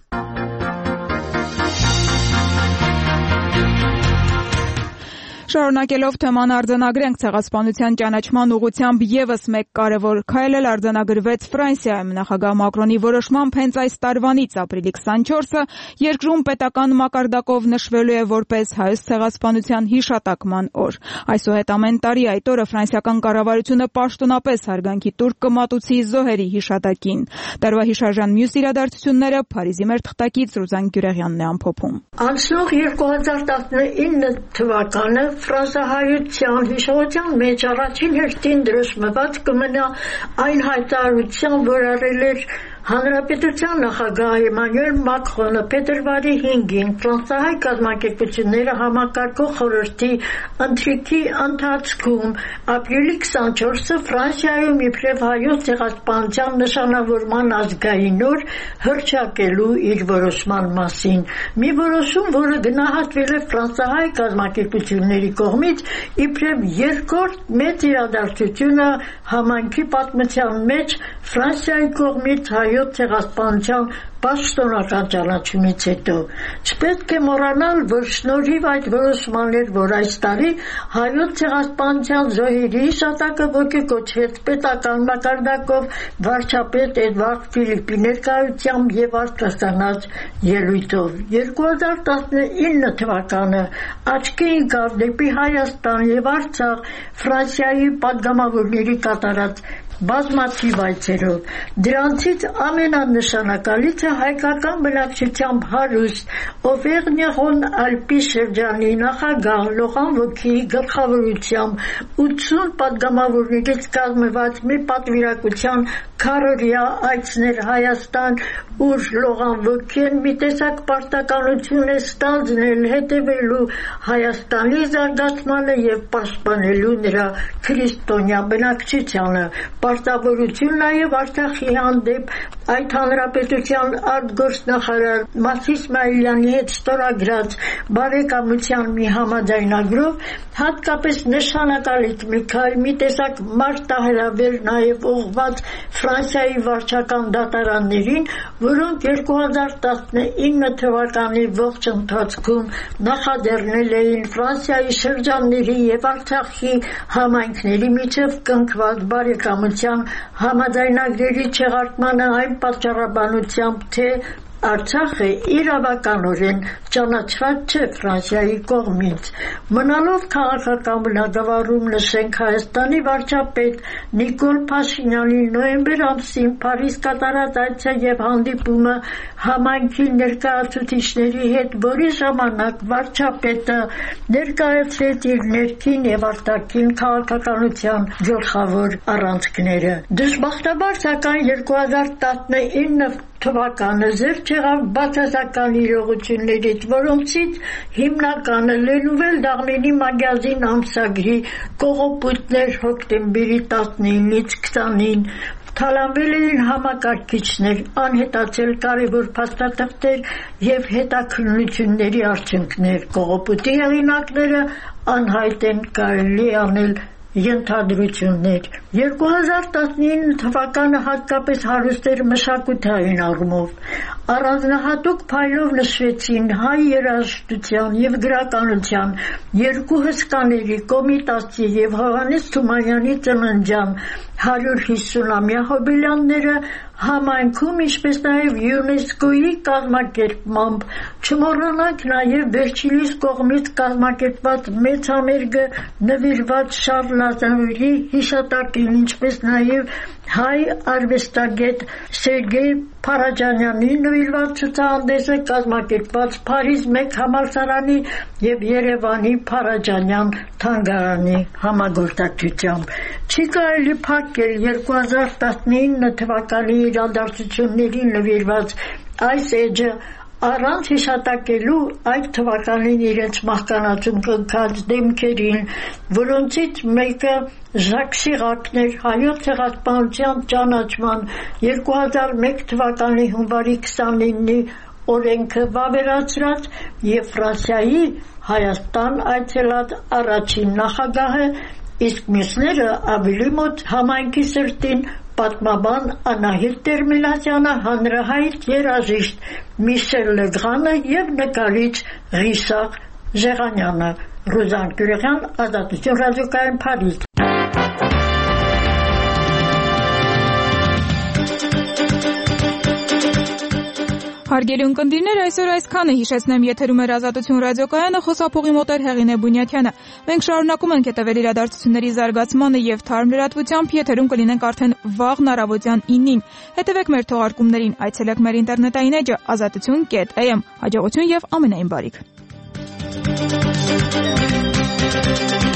Շարունակելով թեման արձանագրենք ցեղասպանության ճանաչման ուղղությամբ եւս մեկ կարևոր քայլ էլ արձանագրվեց Ֆրանսիայում նախագահ Մակրոնի որոշմամբ հենց այս տարվանից ապրիլի քսանչորսը երկրում պետական մակարդակով նշվելու է որպես հայոց ցեղասպանության հիշատակման օր։ Այսուհետ ամեն տարի այդ օրը ֆրանսիական կառավարությունը պաշտոնապես հարգանքի տուր կմատուցի զոհերի հիշատակին։ Տարվա հիշարժան մյուս իրադարձությունները Փարիզի մեր թղթակից Ռուզան Գյուրեղյանն է ամփոփում։ Անցնող երկու հազար տասնինը թվականը ֆրանսահայության հիշողության մեջ առաջին հերթին դրոշմված կմնա այն հայտարարության, որ արել էր Հանրապետության նախագահ Էմանուել Մակրոնը փետրվարի հինգին ֆրանսահայ կազմակերպությունները համակարգող խորհրդի ընթրիքի ընթացքում ապրիլի քսանչորսը Ֆրանսիայում իբրև հայոց ցեղասպանության նշանավորման ազգային օր հռչակելու իր որոշման մասին։ Մի որոշում, որը գնահատվել է ֆրանսահայ կազմակերպությունների կողմից իբրև երկրորդ մեծ իրադարձությունը համայնքի պատմության մեջ Ֆրանսիայի կողմից հայոց ցեղասպանության պաշտոնական ճանաչումից հետո։ Չպետք է մոռանալ, որ շնորհիվ այդ որոշման էր, որ այս տարի հայոց ցեղասպանության զոհերի հիշատակը ոգեկոչվեց պետական մակարդակով վարչապետ Էդվարդ Ֆիլիպի ներկայությամբ եւ արտասանած ելույթով։ երկու հազար տասնինը թվականը աչքի ընկավ դեպի Հայաստան եւ Արցախ Ֆրանսիայի падգամավորների կատարած բազմաթիվ այցերով։ Դրանցից ամենանշանակալիցը հայկական բնակչությամբ հարուստ Օվերնյոն Ալպի շրջանի նախագահ Լողան Վոկիի գլխավորությամբ ութսուն падգամավորներից կազմված մի պատվիրակության քառօրյա այցն էր Հայաստան, ուր Լողան Վոկին մի տեսակ պարտականություն է ստանձնել հետևելու Հայաստանի զարգացմանը եւ պաշտպանելու նրա քրիստոնյա բնակչությանը։ Պարտավորություն նաև Արցախի հանդեպ այդ հանրապետության արտգործնախարար Մաս Իսմայիլյանի հետ ստորագրած բարեկամության մի համաձայնագրով հատկապես նշանակալից մի քայլ, մի տեսակ մարտահրավեր նաև ուղղված Ֆրանսիայի վարչական դատարաններին, որոնք երկու հազար տասնինը թվականի ողջ ընթացքում նախաձեռնել էին Ֆրանսիայի շրջանների եւ Արցախի համայնքների միջև կնքված բարեկամության համաձայնագրերի չեղարկմանը այն պատճառաբանությամբ, թե Արցախը իրավականորեն ճանաչված չէ Ֆրանսիայի կողմից։ Մնալով քաղաքական բնագավառում նշենք Հայաստանի վարչապետ Նիկոլ Փաշինյանի նոյեմբեր ամսին Փարիզ կատարած այցը եւ հանդիպումը համայնքի ներկայացուցիչների հետ, որի ժամանակ վարչապետը ներկայացրեց իր ներքին եւ արտաքին քաղաքականության գլխավոր առանցքները։ Դժբախտաբար, սակայն երկու հազար տասնինը թվականը զերծ դուրս եղավ բացասական իրողություններից, որոնցից հիմնականը լենուվել Դաղմինի մագազին ամսագրի կողոպուտներ հոկտեմբերի տասնինից քսանին, թալանվել էին համակարգիչներ, անհետացել կարևոր փաստաթղթեր եւ հետաքննությունների արդյունքներ, կողոպուտի հեղինակները անհայտ են, կարելի անել ենթադրություններ։ երկու հազար տասնինը թվականը հատկապես հարուստ էր մշակութային առումով։ Առանձնահատուկ փայլով նշվեցին հայ երաժշտության եւ գրականության երկու հսկաների Կոմիտասի եւ Հովհաննես Թումանյանի ծննդյան հարյուր հիսունամյա հոբելյանները համայնքում, ինչպես նաև ՅՈՒՆԵՍԿՕ-ի կազմակերպմամբ, չմոռանանք նաև Վերջինիս կողմից կազմակերպված մեծ համերգը նվիրված Շառլ Ազնավուրի հիշատակին, ինչպես նաև հայ արվեստագետ Սերգեյ Փարաջանյանի նվիրված ցուցահանդեսը կազմակերպված Փարիզ մեկ համալսարանի եւ Երևանի Փարաջանյան թանգարանի համագործակցությամբ։ Չի կարելի փակել երկու հազար տասնինը թվականի իրադարձություններին նվիրված այս էջը առանց հիշատակելու այդ թվականին իրենց մահկանացուն կնքած դեմքերին, որոնցից մեկը Ժակ Շիրակն էր, հայոց ցեղասպանության ճանաչման երկու հազար մեկ թվականի հունվարի քսանինի օրենքը վավերացրած եւ Ֆրանսիայի Հայաստան այցելած առաջին նախագահը, իսկ մյուսները ավելի մոտ համայնքի սրտին պատմաբան Անահիտ Տեր-Մինասյանը, հանրահայտ երաժիշտ Միշել Լեգրանը եւ նկարիչ Ռիշար Ժերանյանը։ Ռուզան Կյուրեղյան, Ազատություն ռադիոկայան, Փարիզ։ Հարգելի ունկնդիրներ, այսօր այսքանը, հիշեցնեմ, եթերում էր Ազատություն ռադիոկայանը, խոսափողի մոտ էր Հեղինե Բունյաթյանը։ Մենք շարունակում ենք հետևել իրադարձությունների զարգացմանը եւ թարմ լրատվությամբ, եթերում կլինենք արդեն վաղն առավոտյան ինին։ Հետևեք մեր թողարկումներին, այցելեք մեր ինտերնետային էջը ազատություն կետ էյ էմ։ Հաջողություն եւ ամենայն բարիք։